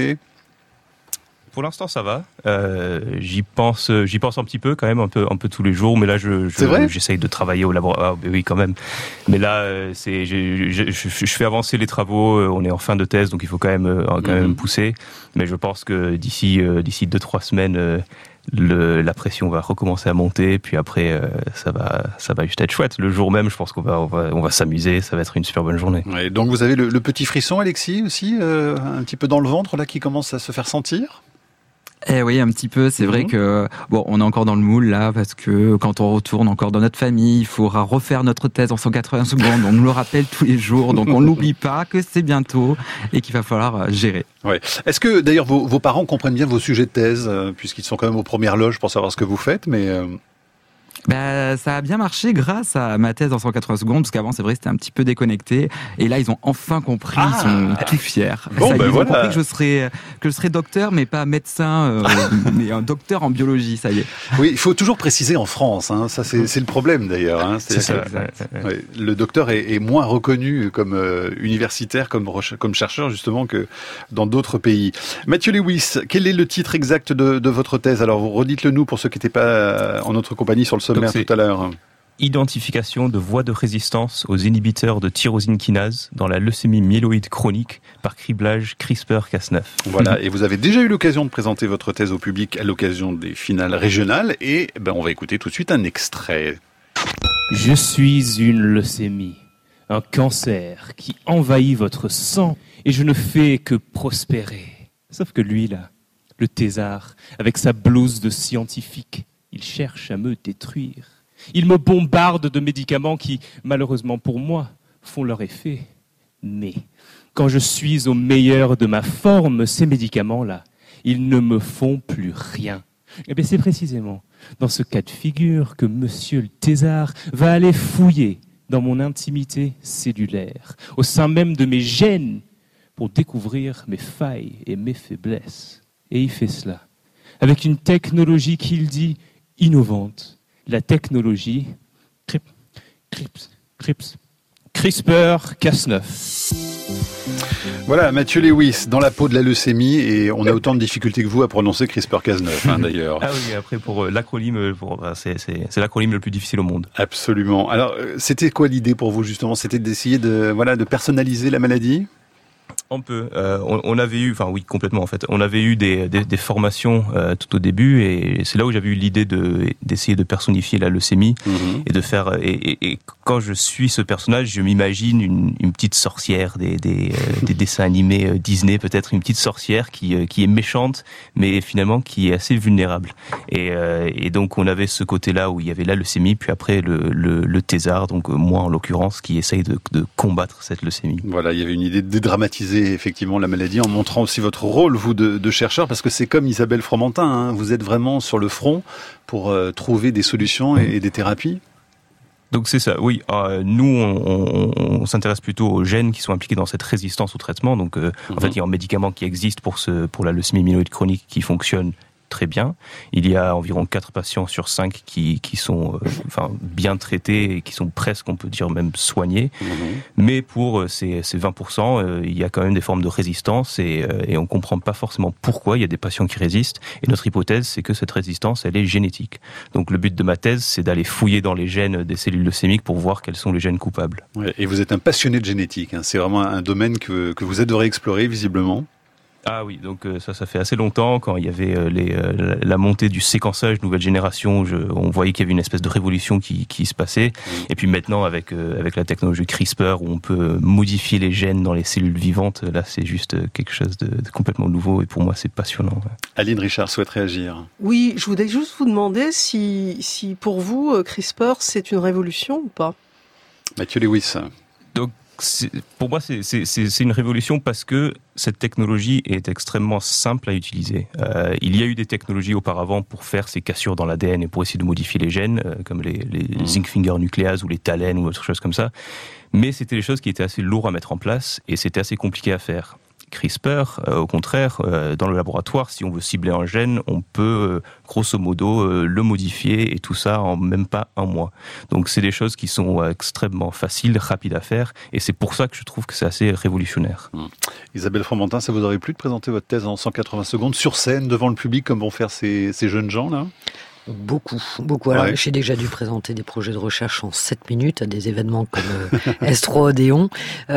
Pour l'instant, ça va. Euh, j'y pense, j'y pense un petit peu quand même, un peu, un peu tous les jours. Mais là, je, je j'essaye de travailler au laboratoire. Ah, oui, quand même. Mais là, c'est, je, je, je, je fais avancer les travaux. On est en fin de thèse, donc il faut quand même, quand mm-hmm. même pousser. Mais je pense que d'ici, d'ici deux, trois semaines, Le, la pression va recommencer à monter, puis après euh, ça va, ça va juste être chouette. Le jour même, je pense qu'on va, on va, on va s'amuser. Ça va être une super bonne journée. Ouais, donc vous avez le, le petit frisson, Alexis, aussi, euh, un petit peu dans le ventre là, qui commence à se faire sentir. Eh oui, un petit peu. C'est mmh. vrai que bon, on est encore dans le moule là, parce que quand on retourne encore dans notre famille, il faudra refaire notre thèse en cent quatre-vingts secondes. On nous le rappelle tous les jours, donc on n'oublie pas que c'est bientôt et qu'il va falloir gérer. Ouais. Est-ce que d'ailleurs vos, vos parents comprennent bien vos sujets de thèse, euh, puisqu'ils sont quand même aux premières loges pour savoir ce que vous faites, mais euh... Bah, ça a bien marché grâce à ma thèse en cent quatre-vingts secondes, parce qu'avant, c'est vrai, c'était un petit peu déconnecté. Et là, ils ont enfin compris, ah ils sont tout fiers. Bon, ça, ben ils voilà. ont compris que je serais, que je serais docteur, mais pas médecin, euh, mais un docteur en biologie, ça y est. Oui, il faut toujours préciser en France, hein. Ça, c'est, c'est le problème d'ailleurs. Hein. C'est, c'est ça. Que, ouais, le docteur est, est moins reconnu comme euh, universitaire, comme, comme chercheur, justement, que dans d'autres pays. Mathieu Lewis, quel est le titre exact de, de votre thèse ? Alors, vous redites-le nous pour ceux qui n'étaient pas en notre compagnie sur le sommaire tout à l'heure. Identification de voies de résistance aux inhibiteurs de tyrosine kinase dans la leucémie myéloïde chronique par criblage CRISPR Cas neuf. Voilà, et vous avez déjà eu l'occasion de présenter votre thèse au public à l'occasion des finales régionales, et ben, on va écouter tout de suite un extrait. Je suis une leucémie, un cancer qui envahit votre sang, et je ne fais que prospérer. Sauf que lui, là, le thésard, avec sa blouse de scientifique, il cherche à me détruire. Il me bombarde de médicaments qui, malheureusement pour moi, font leur effet. Mais quand je suis au meilleur de ma forme, ces médicaments-là, ils ne me font plus rien. Et bien c'est précisément dans ce cas de figure que Monsieur le Thésard va aller fouiller dans mon intimité cellulaire, au sein même de mes gènes, pour découvrir mes failles et mes faiblesses. Et il fait cela avec une technologie qu'il dit innovante. La technologie CRISPR Cas neuf. Voilà, Mathieu Lewis, dans la peau de la leucémie, et on a autant de difficultés que vous à prononcer CRISPR Cas neuf, hein, d'ailleurs. Ah oui, après pour euh, l'acronyme, pour, c'est, c'est, c'est l'acronyme le plus difficile au monde. Absolument. Alors, c'était quoi l'idée pour vous justement ? C'était d'essayer de, voilà, de personnaliser la maladie ? On peut. Euh, on, on avait eu, enfin oui, complètement en fait. On avait eu des, des, des formations euh, tout au début, et c'est là où j'avais eu l'idée de d'essayer de personnifier la leucémie mmh. et de faire. Et, et, et quand je suis ce personnage, je m'imagine une, une petite sorcière des des, euh, des dessins animés euh, Disney, peut-être une petite sorcière qui euh, qui est méchante, mais finalement qui est assez vulnérable. Et, euh, et donc on avait ce côté-là où il y avait la leucémie, puis après le le, le thésard, donc moi en l'occurrence, qui essaye de, de combattre cette leucémie. Voilà, il y avait une idée de dédramatiser effectivement la maladie en montrant aussi votre rôle, vous, de, de chercheur, parce que c'est comme Isabelle Fromentin, hein, vous êtes vraiment sur le front pour euh, trouver des solutions et, et des thérapies. Donc c'est ça, oui. Euh, nous, on, on, on s'intéresse plutôt aux gènes qui sont impliqués dans cette résistance au traitement. Donc, euh, mmh. en fait, il y a un médicament qui existe pour ce, pour la leucémie myéloïde chronique qui fonctionne très bien. Il y a environ quatre patients sur cinq qui, qui sont euh, enfin, bien traités et qui sont presque, on peut dire, même soignés. Mmh. Mais pour euh, ces, ces vingt pour cent, euh, il y a quand même des formes de résistance et, euh, et on ne comprend pas forcément pourquoi il y a des patients qui résistent. Et notre hypothèse, c'est que cette résistance, elle est génétique. Donc le but de ma thèse, c'est d'aller fouiller dans les gènes des cellules leucémiques pour voir quels sont les gènes coupables. Ouais, et vous êtes un passionné de génétique. Hein. C'est vraiment un domaine que, que vous adorez explorer, visiblement. Ah oui, donc euh, ça, ça fait assez longtemps, quand il y avait euh, les, euh, la montée du séquençage nouvelle génération, je, on voyait qu'il y avait une espèce de révolution qui, qui se passait. Et puis maintenant, avec, euh, avec la technologie CRISPR, où on peut modifier les gènes dans les cellules vivantes, là, c'est juste quelque chose de, de complètement nouveau, et pour moi, c'est passionnant. Ouais. Aline Richard souhaite réagir. Oui, je voulais juste vous demander si, si pour vous, CRISPR, c'est une révolution ou pas ? Mathieu Lewis. Donc, C'est, pour moi, c'est, c'est, c'est une révolution parce que cette technologie est extrêmement simple à utiliser. Euh, il y a eu des technologies auparavant pour faire ces cassures dans l'A D N et pour essayer de modifier les gènes, euh, comme les, les mmh. zinc finger nucléases ou les talènes ou autre chose comme ça. Mais c'était des choses qui étaient assez lourdes à mettre en place et c'était assez compliqué à faire. CRISPR, euh, au contraire, euh, dans le laboratoire, si on veut cibler un gène, on peut, euh, grosso modo, euh, le modifier et tout ça en même pas un mois. Donc c'est des choses qui sont euh, extrêmement faciles, rapides à faire et c'est pour ça que je trouve que c'est assez révolutionnaire. Mmh. Isabelle Fromentin, ça vous aurait plu de présenter votre thèse en cent quatre-vingts secondes sur scène, devant le public, comme vont faire ces, ces jeunes gens là ? Beaucoup, beaucoup. Alors, ouais. j'ai déjà dû présenter des projets de recherche en sept minutes à des événements comme euh, S trois Odéon,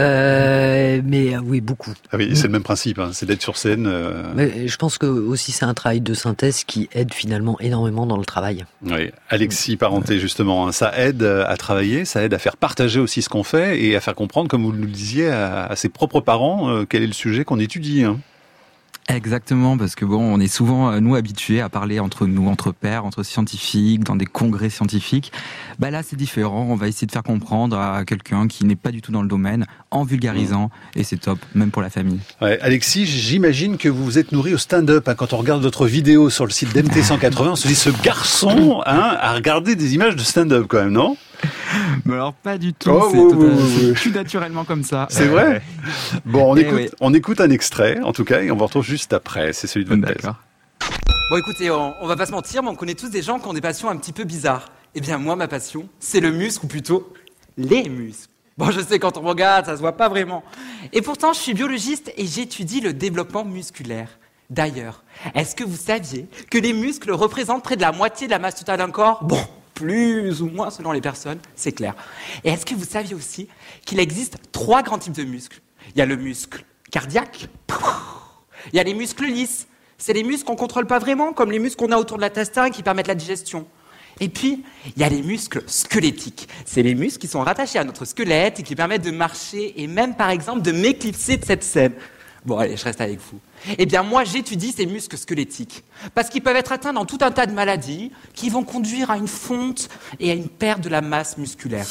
euh, mais euh, oui, beaucoup. Ah oui, c'est le même principe, hein, c'est d'être sur scène. Euh... Mais je pense que aussi c'est un travail de synthèse qui aide finalement énormément dans le travail. Oui, Alexis Parenté justement, hein, ça aide à travailler, ça aide à faire partager aussi ce qu'on fait et à faire comprendre, comme vous le disiez, à, à ses propres parents euh, quel est le sujet qu'on étudie. Hein. Exactement, parce que bon, on est souvent, nous, habitués à parler entre nous, entre pairs, entre scientifiques, dans des congrès scientifiques. Bah là, c'est différent. On va essayer de faire comprendre à quelqu'un qui n'est pas du tout dans le domaine, en vulgarisant, mmh. et c'est top, même pour la famille. Ouais, Alexis, j'imagine que vous vous êtes nourri au stand-up. Hein, quand on regarde votre vidéo sur le site d'M T cent quatre-vingts, on se dit, ce garçon hein, a regardé des images de stand-up quand même, non ? Mais alors pas du tout, oh, c'est, oh, total, oh, c'est oh. tout naturellement comme ça. C'est vrai ? Bon, on écoute, oui. on écoute un extrait, en tout cas, et on va retrouver juste après. C'est celui de votre D'accord. thèse. Bon écoutez, on, on va pas se mentir, mais on connaît tous des gens qui ont des passions un petit peu bizarres. Eh bien moi, ma passion, c'est le muscle, ou plutôt les muscles. Bon, je sais, quand on me regarde, ça se voit pas vraiment. Et pourtant, je suis biologiste et j'étudie le développement musculaire. D'ailleurs, est-ce que vous saviez que les muscles représentent près de la moitié de la masse totale d'un corps ? Bon, plus ou moins selon les personnes, c'est clair. Et est-ce que vous saviez aussi qu'il existe trois grands types de muscles ? Il y a le muscle cardiaque, il y a les muscles lisses, c'est les muscles qu'on contrôle pas vraiment, comme les muscles qu'on a autour de l'intestin qui permettent la digestion. Et puis, il y a les muscles squelettiques. C'est les muscles qui sont rattachés à notre squelette et qui permettent de marcher et même, par exemple, de m'éclipser de cette scène. Bon, allez, je reste avec vous. Eh bien, moi, j'étudie ces muscles squelettiques. Parce qu'ils peuvent être atteints dans tout un tas de maladies qui vont conduire à une fonte et à une perte de la masse musculaire.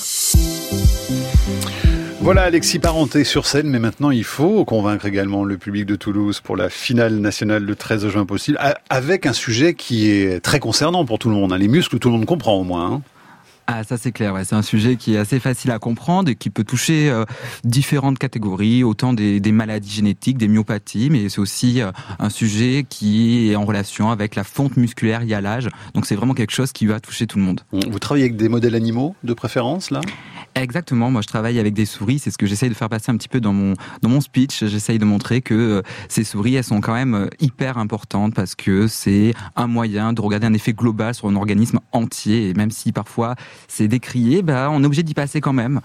Voilà Alexis Parenté sur scène, mais maintenant il faut convaincre également le public de Toulouse pour la finale nationale le treize juin possible, avec un sujet qui est très concernant pour tout le monde. Les muscles, tout le monde comprend au moins. Hein. Ah, ça c'est clair, ouais. C'est un sujet qui est assez facile à comprendre et qui peut toucher euh, différentes catégories, autant des, des maladies génétiques, des myopathies, mais c'est aussi euh, un sujet qui est en relation avec la fonte musculaire liée à l'âge. Donc c'est vraiment quelque chose qui va toucher tout le monde. Vous travaillez avec des modèles animaux de préférence là ? Exactement, moi je travaille avec des souris, c'est ce que j'essaye de faire passer un petit peu dans mon dans mon speech. J'essaye de montrer que euh, ces souris, elles sont quand même euh, hyper importantes parce que c'est un moyen de regarder un effet global sur un organisme entier, et même si parfois c'est décrié, bah on est obligé d'y passer quand même.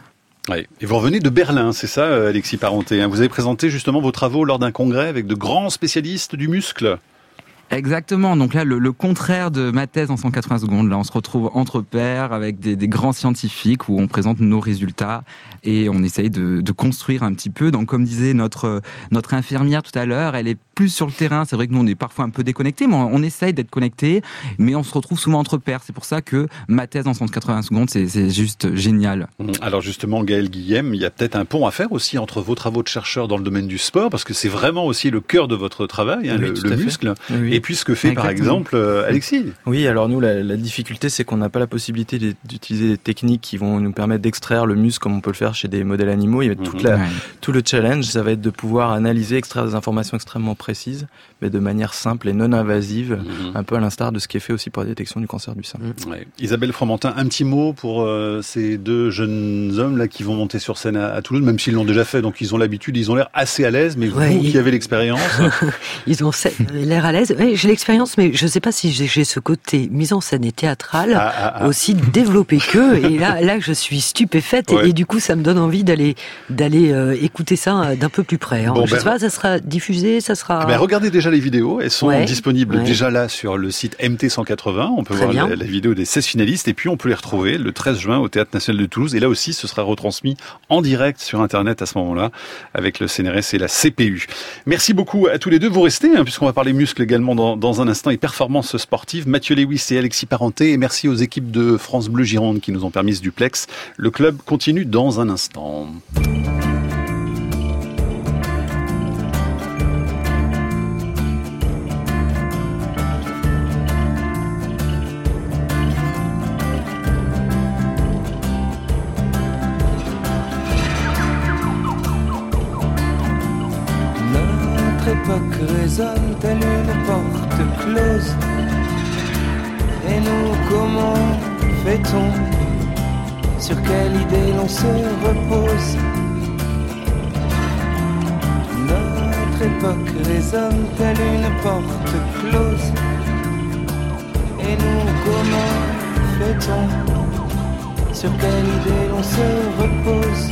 Ouais. Et vous revenez de Berlin, c'est ça, Alexis Parenté, hein. Vous avez présenté justement vos travaux lors d'un congrès avec de grands spécialistes du muscle. Exactement. Donc là, le, le contraire de ma thèse en cent quatre-vingts secondes. Là, on se retrouve entre pairs avec des, des grands scientifiques où on présente nos résultats et on essaye de, de construire un petit peu. Donc, comme disait notre notre infirmière tout à l'heure, elle est plus sur le terrain. C'est vrai que nous, on est parfois un peu déconnectés, mais on, on essaye d'être connectés. Mais on se retrouve souvent entre pairs. C'est pour ça que ma thèse en cent quatre-vingts secondes, c'est, c'est juste génial. Alors justement, Gaël Guillem, il y a peut-être un pont à faire aussi entre vos travaux de chercheur dans le domaine du sport, parce que c'est vraiment aussi le cœur de votre travail, hein, oui, le, le muscle. Oui. Et puis ce que fait Exactement. Par exemple euh, Alexis. Oui, alors nous, la, la difficulté, c'est qu'on n'a pas la possibilité d'utiliser des techniques qui vont nous permettre d'extraire le muscle comme on peut le faire chez des modèles animaux. Il y a toute la, ouais. Tout le challenge, ça va être de pouvoir analyser, extraire des informations extrêmement précises, mais de manière simple et non invasive, mmh. un peu à l'instar de ce qui est fait aussi pour la détection du cancer du sein. Mmh. Ouais. Isabelle Fromentin, un petit mot pour euh, ces deux jeunes hommes là qui vont monter sur scène à, à Toulouse, même s'ils l'ont déjà fait, donc ils ont l'habitude, ils ont l'air assez à l'aise, mais ouais, vous ils... qui avez l'expérience... Ils ont l'air à l'aise. Ouais, j'ai l'expérience, mais je ne sais pas si j'ai ce côté mise en scène et théâtrale ah, ah, ah. aussi développé qu'eux. Et là, là, je suis stupéfaite ouais. et, et du coup, ça me donne envie d'aller d'aller euh, écouter ça d'un peu plus près. Hein. Bon, je ben, sais pas, ça sera diffusé, ça sera. Ben, regardez déjà les vidéos, elles sont ouais, disponibles ouais. déjà là sur le site M T cent quatre-vingts. On peut Très voir la, la vidéo des seize finalistes et puis on peut les retrouver le treize juin au Théâtre National de Toulouse. Et là aussi, ce sera retransmis en direct sur Internet à ce moment-là avec le C N R S et la C P U. Merci beaucoup à tous les deux. Vous restez, hein, puisqu'on va parler muscles également dans, dans un instant et performance sportive. Mathieu Lewis et Alexis Parenté. Et merci aux équipes de France Bleu Gironde qui nous ont permis ce duplex. Le club continue dans un instant. L'époque résonne telle une porte close. Et nous, comment fait-on? Sur quelle idée l'on se repose? Notre époque résonne telle une porte close. Et nous, comment fait-on? Sur quelle idée l'on se repose?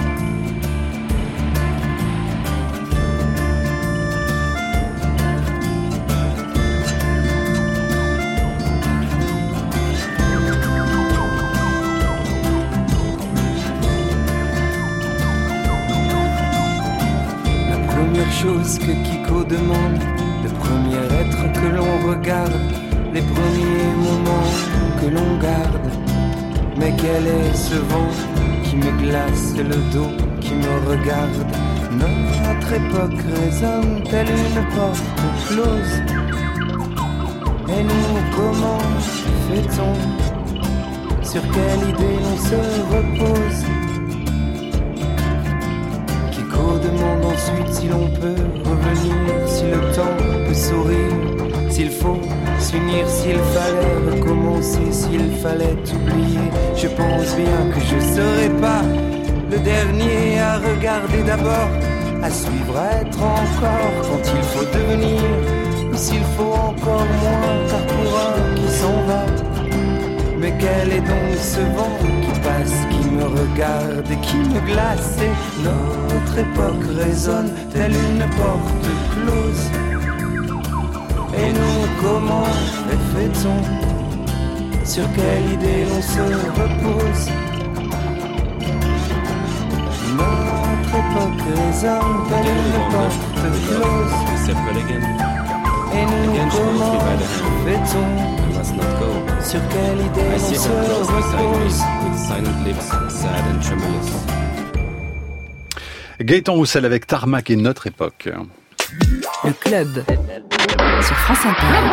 Chose que Kiko demande, le premier être que l'on regarde, les premiers moments que l'on garde. Mais quel est ce vent qui me glace le dos, qui me regarde? Notre époque résonne telle une porte close. Et nous, comment fait-on? Sur quelle idée l'on se repose? Demande ensuite si l'on peut revenir, si le temps peut sourire, s'il faut s'unir, s'il fallait recommencer, s'il fallait oublier. Je pense bien que je serai pas le dernier à regarder d'abord, à suivre, à être encore quand il faut devenir, ou s'il faut encore moins, car pour un qui s'en va. Mais quel est donc ce vent qui passe, qui me regarde et qui me glace? Et notre époque résonne telle une porte close. Et nous, comment fait-on? Sur quelle idée l'on se repose? Notre époque résonne telle une porte close. Et nous, comment fait-on? Sur quelle idée on se repose? Gaëtan Roussel avec Tarmac et Notre Époque. Le club sur France Inter.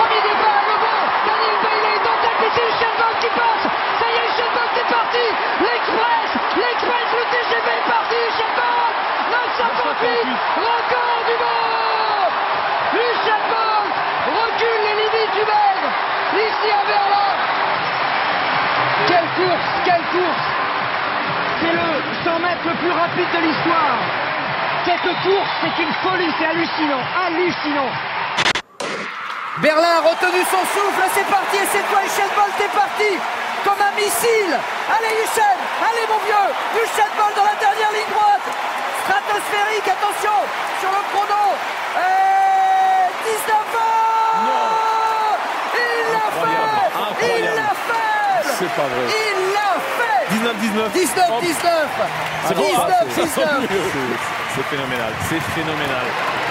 Record du monde! Usain Bolt recule les limites humaines ici à Berlin. Quelle course, quelle course! C'est le cent mètres le plus rapide de l'histoire. Cette course, c'est une folie, c'est hallucinant, hallucinant. Berlin a retenu son souffle, c'est parti et cette fois Usain Bolt est parti comme un missile. Allez Usain, allez mon vieux. Usain Bolt dans la dernière ligne droite. Stratosphérique, attention sur le chrono. Et dix-neuf ans. Non. Il l'a fait. Il l'a fait. C'est pas vrai. Il l'a fait. dix-neuf dix-neuf. dix-neuf dix-neuf. C'est bon, dix-neuf c'est, dix-neuf. c'est, c'est phénoménal. C'est phénoménal.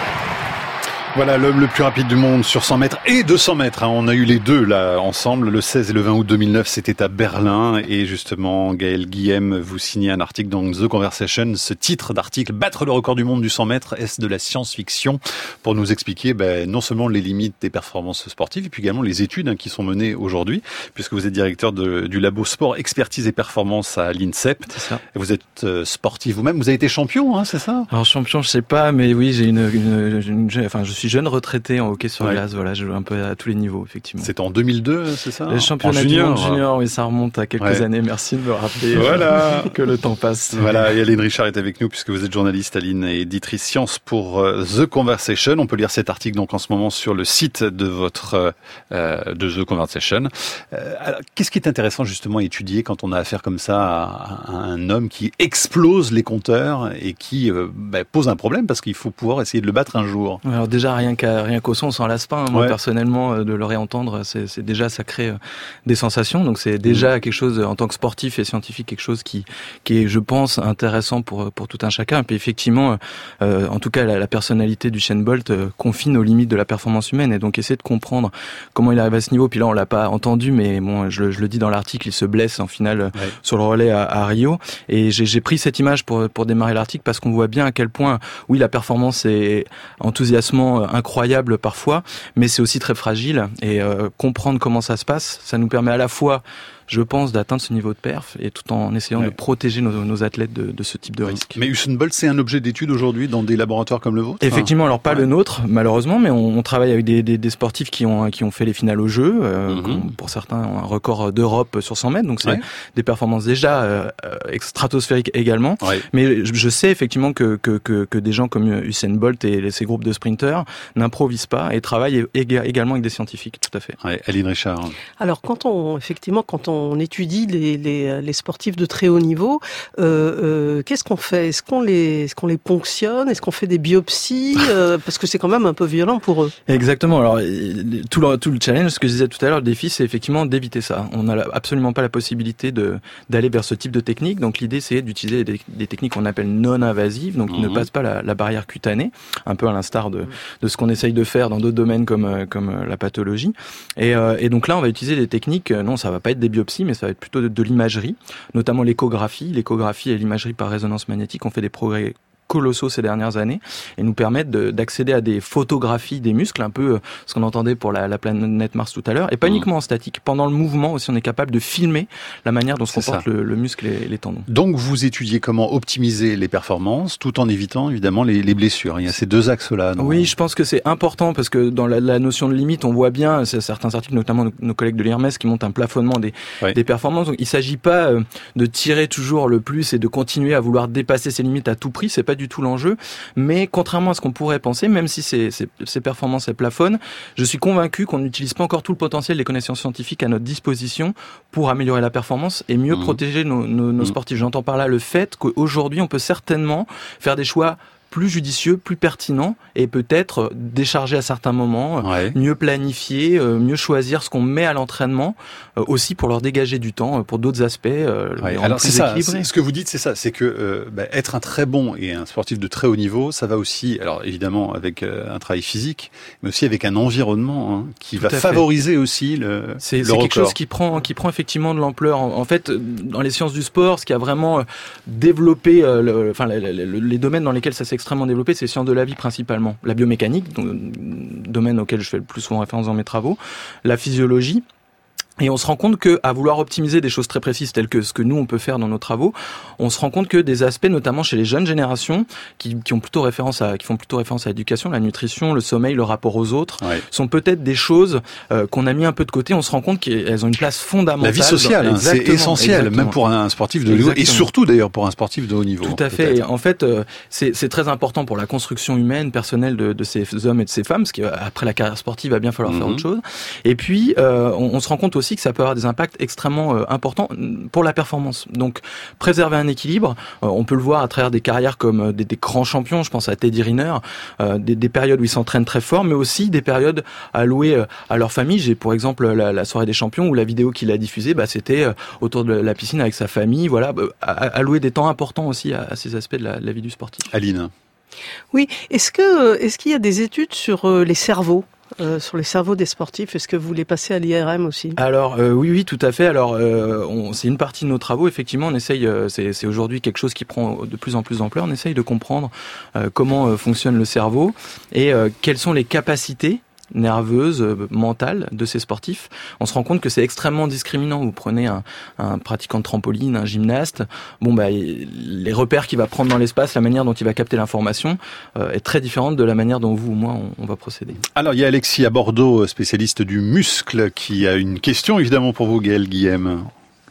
Voilà, l'homme le plus rapide du monde sur cent mètres et deux cents mètres. Hein. On a eu les deux là ensemble. Le seize et le vingt août deux mille neuf, c'était à Berlin. Et justement, Gaël Guillem, vous signez un article dans The Conversation. Ce titre d'article, battre le record du monde du cent mètres, est-ce de la science-fiction? Pour nous expliquer ben, non seulement les limites des performances sportives, et puis également les études hein, qui sont menées aujourd'hui, puisque vous êtes directeur de, du labo sport, expertise et performance à l'INSEP. C'est ça. Et vous êtes euh, sportif vous-même. Vous avez été champion, hein, c'est ça? Alors champion, je sais pas, mais oui, j'ai une, une, une, une enfin, je suis jeune retraité en hockey sur ouais. glace. Voilà, je joue un peu à tous les niveaux, effectivement. C'était en deux mille deux, c'est ça? Le championnat du monde junior, oui, ça remonte à quelques ouais. années. Merci de me rappeler voilà. que le temps passe. Voilà, et Aline Richard est avec nous puisque vous êtes journaliste, Aline, et éditrice science pour euh, The Conversation. On peut lire cet article donc en ce moment sur le site de votre euh, de The Conversation. Euh, alors, qu'est-ce qui est intéressant justement à étudier quand on a affaire comme ça à, à un homme qui explose les compteurs et qui euh, bah, pose un problème parce qu'il faut pouvoir essayer de le battre un jour? Alors déjà rien qu'à rien qu'au son, on s'en lasse pas. Hein. Moi ouais. personnellement, de le réentendre, c'est, c'est déjà ça crée des sensations. Donc c'est déjà mmh. quelque chose en tant que sportif et scientifique, quelque chose qui qui est, je pense, intéressant pour pour tout un chacun. Et puis effectivement, euh, en tout cas, la, la personnalité d'Usain Bolt euh, confine aux limites de la performance humaine. Et donc essayer de comprendre comment il arrive à ce niveau. Puis là, on l'a pas entendu, mais bon, je, je le dis dans l'article, il se blesse en finale ouais. sur le relais à, à Rio. Et j'ai, j'ai pris cette image pour pour démarrer l'article parce qu'on voit bien à quel point, oui, la performance est enthousiasmant, incroyable parfois, mais c'est aussi très fragile. Et euh, comprendre comment ça se passe, ça nous permet à la fois, je pense, d'atteindre ce niveau de perf et tout en essayant ouais. de protéger nos, nos athlètes de, de ce type de risque. Mais Usain Bolt, c'est un objet d'étude aujourd'hui dans des laboratoires comme le vôtre? Effectivement, alors pas ouais. le nôtre, malheureusement, mais on, on travaille avec des, des, des sportifs qui ont, qui ont fait les finales aux Jeux, euh, mm-hmm. pour certains ont un record d'Europe sur cent mètres, donc c'est ouais. des performances déjà euh, stratosphériques également. Ouais. Mais je, je sais effectivement que, que, que, que des gens comme Usain Bolt et ces groupes de sprinteurs n'improvisent pas et travaillent également avec des scientifiques, tout à fait. Ouais. Aline Richard. Alors quand on, effectivement, quand on on étudie les, les, les sportifs de très haut niveau, euh, euh, qu'est-ce qu'on fait? Est-ce qu'on les, est-ce qu'on les ponctionne? Est-ce qu'on fait des biopsies? euh, Parce que c'est quand même un peu violent pour eux. Exactement. Alors tout le, tout le challenge, ce que je disais tout à l'heure, le défi, c'est effectivement d'éviter ça. On n'a absolument pas la possibilité de d'aller vers ce type de technique. Donc l'idée, c'est d'utiliser des, des techniques qu'on appelle non invasives, donc qui mmh. ne passent pas la, la barrière cutanée, un peu à l'instar de, de ce qu'on essaye de faire dans d'autres domaines comme comme la pathologie. Et, euh, et donc là, on va utiliser des techniques. Non, ça va pas être des biopsies, mais ça va être plutôt de, de l'imagerie, notamment l'échographie. L'échographie et l'imagerie par résonance magnétique ont fait des progrès colossaux ces dernières années et nous permettent de, d'accéder à des photographies des muscles, un peu ce qu'on entendait pour la, la planète Mars tout à l'heure, et pas mmh. uniquement en statique. Pendant le mouvement aussi, on est capable de filmer la manière dont se comporte le, le muscle et les tendons. Donc vous étudiez comment optimiser les performances tout en évitant évidemment les, les blessures. Il y a ces deux axes-là. Non? Oui, je pense que c'est important parce que dans la, la notion de limite, on voit bien c'est certains articles, notamment nos, nos collègues de l'I R M E S, qui montrent un plafonnement des, oui. des performances. Donc il ne s'agit pas de tirer toujours le plus et de continuer à vouloir dépasser ses limites à tout prix. C'est pas du tout l'enjeu. Mais contrairement à ce qu'on pourrait penser, même si ces, ces, ces performances elles plafonnent, je suis convaincu qu'on n'utilise pas encore tout le potentiel des connaissances scientifiques à notre disposition pour améliorer la performance et mieux mmh. protéger nos, nos, nos mmh. sportifs. J'entends par là le fait qu'aujourd'hui, on peut certainement faire des choix plus judicieux, plus pertinent et peut-être décharger à certains moments, ouais. mieux planifier, mieux choisir ce qu'on met à l'entraînement, aussi pour leur dégager du temps pour d'autres aspects. Ouais. Alors c'est ça, c'est, ce que vous dites, c'est ça, c'est que euh, bah, être un très bon et un sportif de très haut niveau, ça va aussi, alors évidemment avec euh, un travail physique, mais aussi avec un environnement hein, qui Tout va favoriser fait. aussi le, c'est, le c'est record. quelque chose qui prend, qui prend effectivement de l'ampleur. En, en fait, dans les sciences du sport, ce qui a vraiment développé, euh, le, enfin les, les, les domaines dans lesquels ça s'est extrêmement développé, c'est les sciences de la vie principalement. La biomécanique, donc, domaine auquel je fais le plus souvent référence dans mes travaux, la physiologie. Et on se rend compte que, à vouloir optimiser des choses très précises telles que ce que nous on peut faire dans nos travaux, on se rend compte que des aspects, notamment chez les jeunes générations, qui, qui ont plutôt référence à, qui font plutôt référence à l'éducation, la nutrition, le sommeil, le rapport aux autres, ouais. sont peut-être des choses euh, qu'on a mis un peu de côté. On se rend compte qu'elles ont une place fondamentale. La vie sociale, dans... hein, c'est essentiel, exactement. Même pour un sportif de haut niveau, et surtout d'ailleurs pour un sportif de haut niveau. Tout à fait. Et en fait, euh, c'est, c'est très important pour la construction humaine, personnelle de, de ces hommes et de ces femmes, parce qu'après la carrière sportive, il va bien falloir mm-hmm. faire autre chose. Et puis, euh, on, on se rend compte aussi aussi que ça peut avoir des impacts extrêmement euh, importants pour la performance. Donc, préserver un équilibre, euh, on peut le voir à travers des carrières comme euh, des, des grands champions, je pense à Teddy Riner, euh, des, des périodes où ils s'entraînent très fort, mais aussi des périodes allouées euh, à leur famille. J'ai pour exemple la, la soirée des champions où la vidéo qu'il a diffusée, bah, c'était euh, autour de la piscine avec sa famille, voilà, bah, allouer des temps importants aussi à, à ces aspects de la, de la vie du sportif. Aline. Oui, est-ce que est-ce qu'il y a des études sur les cerveaux Euh, sur les cerveaux des sportifs? Est-ce que vous les passez à l'I R M aussi? Alors euh, oui, oui, tout à fait. Alors euh, on, c'est une partie de nos travaux. Effectivement, on essaye. Euh, c'est, c'est aujourd'hui quelque chose qui prend de plus en plus d'ampleur. On essaye de comprendre euh, comment euh, fonctionne le cerveau et euh, quelles sont les capacités nerveuse, euh, mentale de ces sportifs. On se rend compte que c'est extrêmement discriminant. Vous prenez un, un pratiquant de trampoline, un gymnaste, bon bah les repères qu'il va prendre dans l'espace, la manière dont il va capter l'information euh, est très différente de la manière dont vous ou moi on, on va procéder. Alors il y a Alexis à Bordeaux, spécialiste du muscle, qui a une question évidemment pour vous, Gaël Guillem.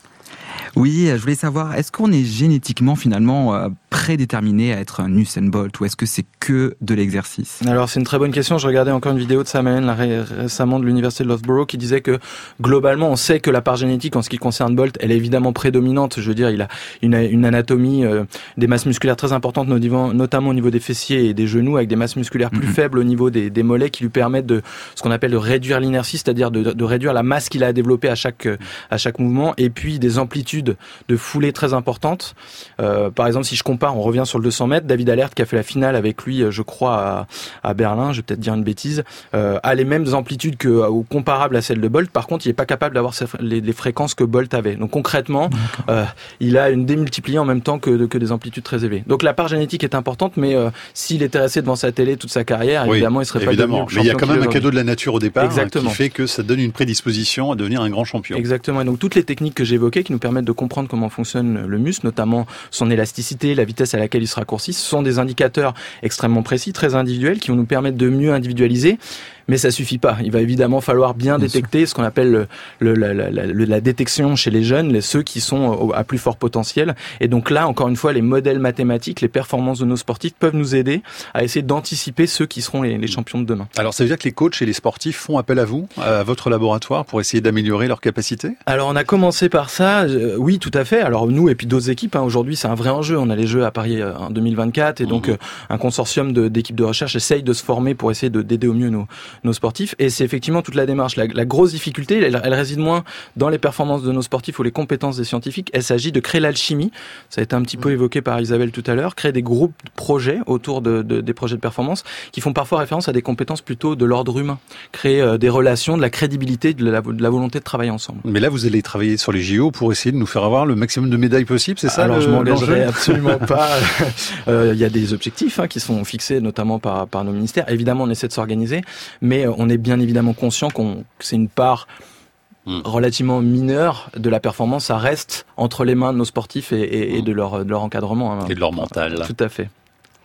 Oui, je voulais savoir, est-ce qu'on est génétiquement finalement euh, prédéterminé à être un Usain Bolt ou est-ce que c'est que de l'exercice? Alors c'est une très bonne question. Je regardais encore une vidéo de Sam Allen là, ré- récemment de l'université de Loughborough qui disait que globalement on sait que la part génétique en ce qui concerne Bolt, elle est évidemment prédominante. Je veux dire, il a une, une anatomie, euh, des masses musculaires très importantes, notamment au niveau des fessiers et des genoux, avec des masses musculaires plus mm-hmm. faibles au niveau des, des mollets qui lui permettent de ce qu'on appelle de réduire l'inertie, c'est-à-dire de, de réduire la masse qu'il a à développer à chaque à chaque mouvement, et puis des amplitudes de foulée très importantes. Euh, par exemple, si je compare, on revient sur le deux cents mètres, David Allert qui a fait la finale avec lui, je crois, à, à Berlin, je vais peut-être dire une bêtise, euh, a les mêmes amplitudes que, ou comparables à celles de Bolt. Par contre, il n'est pas capable d'avoir les, les fréquences que Bolt avait. Donc concrètement, euh, il a une démultipliée en même temps que, que des amplitudes très élevées. Donc la part génétique est importante, mais euh, s'il était resté devant sa télé toute sa carrière, oui, évidemment, il serait évidemment. pas devenu champion. Mais il y a quand même un cadeau de la nature au départ, exactement, qui fait que ça donne une prédisposition à devenir un grand champion. Exactement. Et donc toutes les techniques que j'évoquais qui nous permettent de comprendre comment fonctionne le muscle, notamment son élasticité, la vitesse à laquelle il se raccourcit, ce sont des indicateurs extrêmement précis, très individuels, qui vont nous permettre de mieux individualiser. Mais ça suffit pas. Il va évidemment falloir bien, bien détecter sûr. ce qu'on appelle le, le, la, la, la, la détection chez les jeunes, les, ceux qui sont à plus fort potentiel. Et donc là, encore une fois, les modèles mathématiques, les performances de nos sportifs peuvent nous aider à essayer d'anticiper ceux qui seront les, les champions de demain. Alors ça veut dire que les coachs et les sportifs font appel à vous, à votre laboratoire, pour essayer d'améliorer leurs capacités? Alors on a commencé par ça, euh, oui, tout à fait. Alors nous et puis d'autres équipes, hein, aujourd'hui c'est un vrai enjeu. On a les Jeux à Paris euh, en deux mille vingt-quatre et donc mmh. euh, un consortium de, d'équipes de recherche essaye de se former pour essayer de, d'aider au mieux nos nos sportifs, et c'est effectivement toute la démarche. La, la grosse difficulté, elle, elle réside moins dans les performances de nos sportifs ou les compétences des scientifiques. Il s'agit de créer l'alchimie. Ça a été un petit peu évoqué par Isabelle tout à l'heure. Créer des groupes de projets autour de, de, des projets de performance qui font parfois référence à des compétences plutôt de l'ordre humain. Créer euh, des relations, de la crédibilité, de la, de la volonté de travailler ensemble. Mais là, vous allez travailler sur les J O pour essayer de nous faire avoir le maximum de médailles possible, c'est ça? Alors le, je m'engagerai absolument pas. Il euh, y a des objectifs hein, qui sont fixés notamment par, par nos ministères. Évidemment, on essaie de s'organiser, mais on est bien évidemment conscient qu'on, que c'est une part mmh. relativement mineure de la performance. Ça reste entre les mains de nos sportifs et, et, mmh. et de, leur, de leur encadrement. Hein. Et de leur mental. Tout à fait.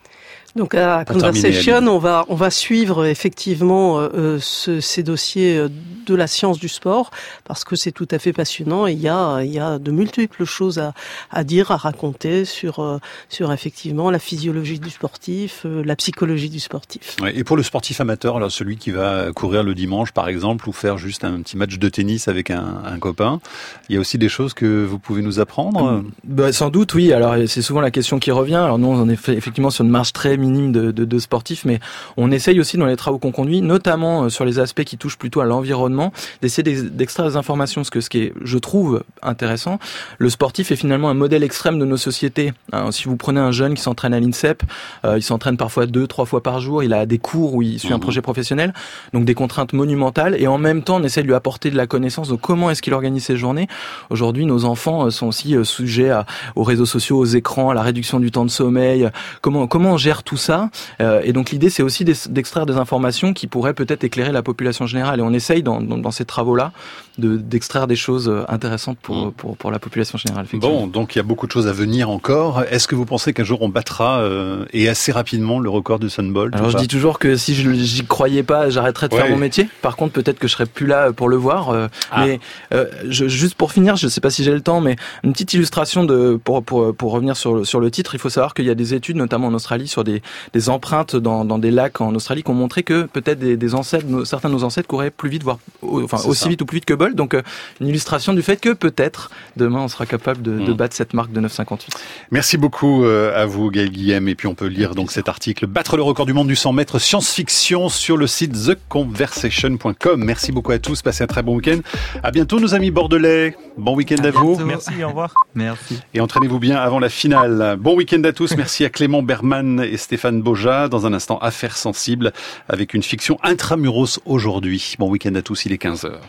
Donc à Conversation, on va on va suivre effectivement euh, ce, ces dossiers de la science du sport parce que c'est tout à fait passionnant et il y a il y a de multiples choses à à dire, à raconter sur euh, sur effectivement la physiologie du sportif, euh, la psychologie du sportif. Ouais, et pour le sportif amateur, alors celui qui va courir le dimanche par exemple ou faire juste un petit match de tennis avec un, un copain, il y a aussi des choses que vous pouvez nous apprendre. Bah, sans doute oui. Alors c'est souvent la question qui revient. Alors nous on est fait effectivement sur une marche très minime de, de, de sportifs, mais on essaye aussi dans les travaux qu'on conduit, notamment sur les aspects qui touchent plutôt à l'environnement, d'essayer d'extraire des informations, parce que ce qui est, je trouve, intéressant, le sportif est finalement un modèle extrême de nos sociétés. Hein, si vous prenez un jeune qui s'entraîne à l'INSEP, euh, il s'entraîne parfois deux, trois fois par jour, il a des cours où il suit mmh. un projet professionnel, donc des contraintes monumentales, et en même temps on essaie de lui apporter de la connaissance de comment est-ce qu'il organise ses journées. Aujourd'hui, nos enfants sont aussi euh, sujets à, aux réseaux sociaux, aux écrans, à la réduction du temps de sommeil, comment, comment on gère tout ça. Euh, et donc l'idée, c'est aussi d'extraire des informations qui pourraient peut-être éclairer la population générale. Et on essaye dans, dans, dans ces travaux-là de, d'extraire des choses intéressantes pour, mmh. pour, pour la population générale. Bon, donc il y a beaucoup de choses à venir encore. Est-ce que vous pensez qu'un jour on battra euh, et assez rapidement le record de Usain Bolt? Alors je dis toujours que si je j'y croyais pas, j'arrêterais de ouais. faire mon métier. Par contre, peut-être que je serais plus là pour le voir. Euh, ah. Mais euh, je, juste pour finir, je sais pas si j'ai le temps, mais une petite illustration de pour pour pour revenir sur le, sur le titre. Il faut savoir qu'il y a des études, notamment en Australie, sur des des empreintes dans, dans des lacs en Australie qui ont montré que peut-être des, des ancêtres, nos, certains de nos ancêtres couraient plus vite, voire enfin c'est aussi ça. vite ou plus vite que Bolt. Donc une illustration du fait que peut-être demain on sera capable de, mmh. de battre cette marque de neuf cinquante-huit. Merci beaucoup à vous Gaël Guillem, et puis on peut lire donc cet article Battre le record du monde du cent mètres science-fiction sur le site the conversation point com. Merci beaucoup à tous, passez un très bon week-end. À bientôt nos amis bordelais. Bon week-end à, à vous. Merci, au revoir. Merci. Et entraînez-vous bien avant la finale. Bon week-end à tous. Merci à Clément Berman et Stéphane Boja. Dans un instant, Affaires sensibles avec une fiction intramuros aujourd'hui. Bon week-end à tous, il est quinze heures.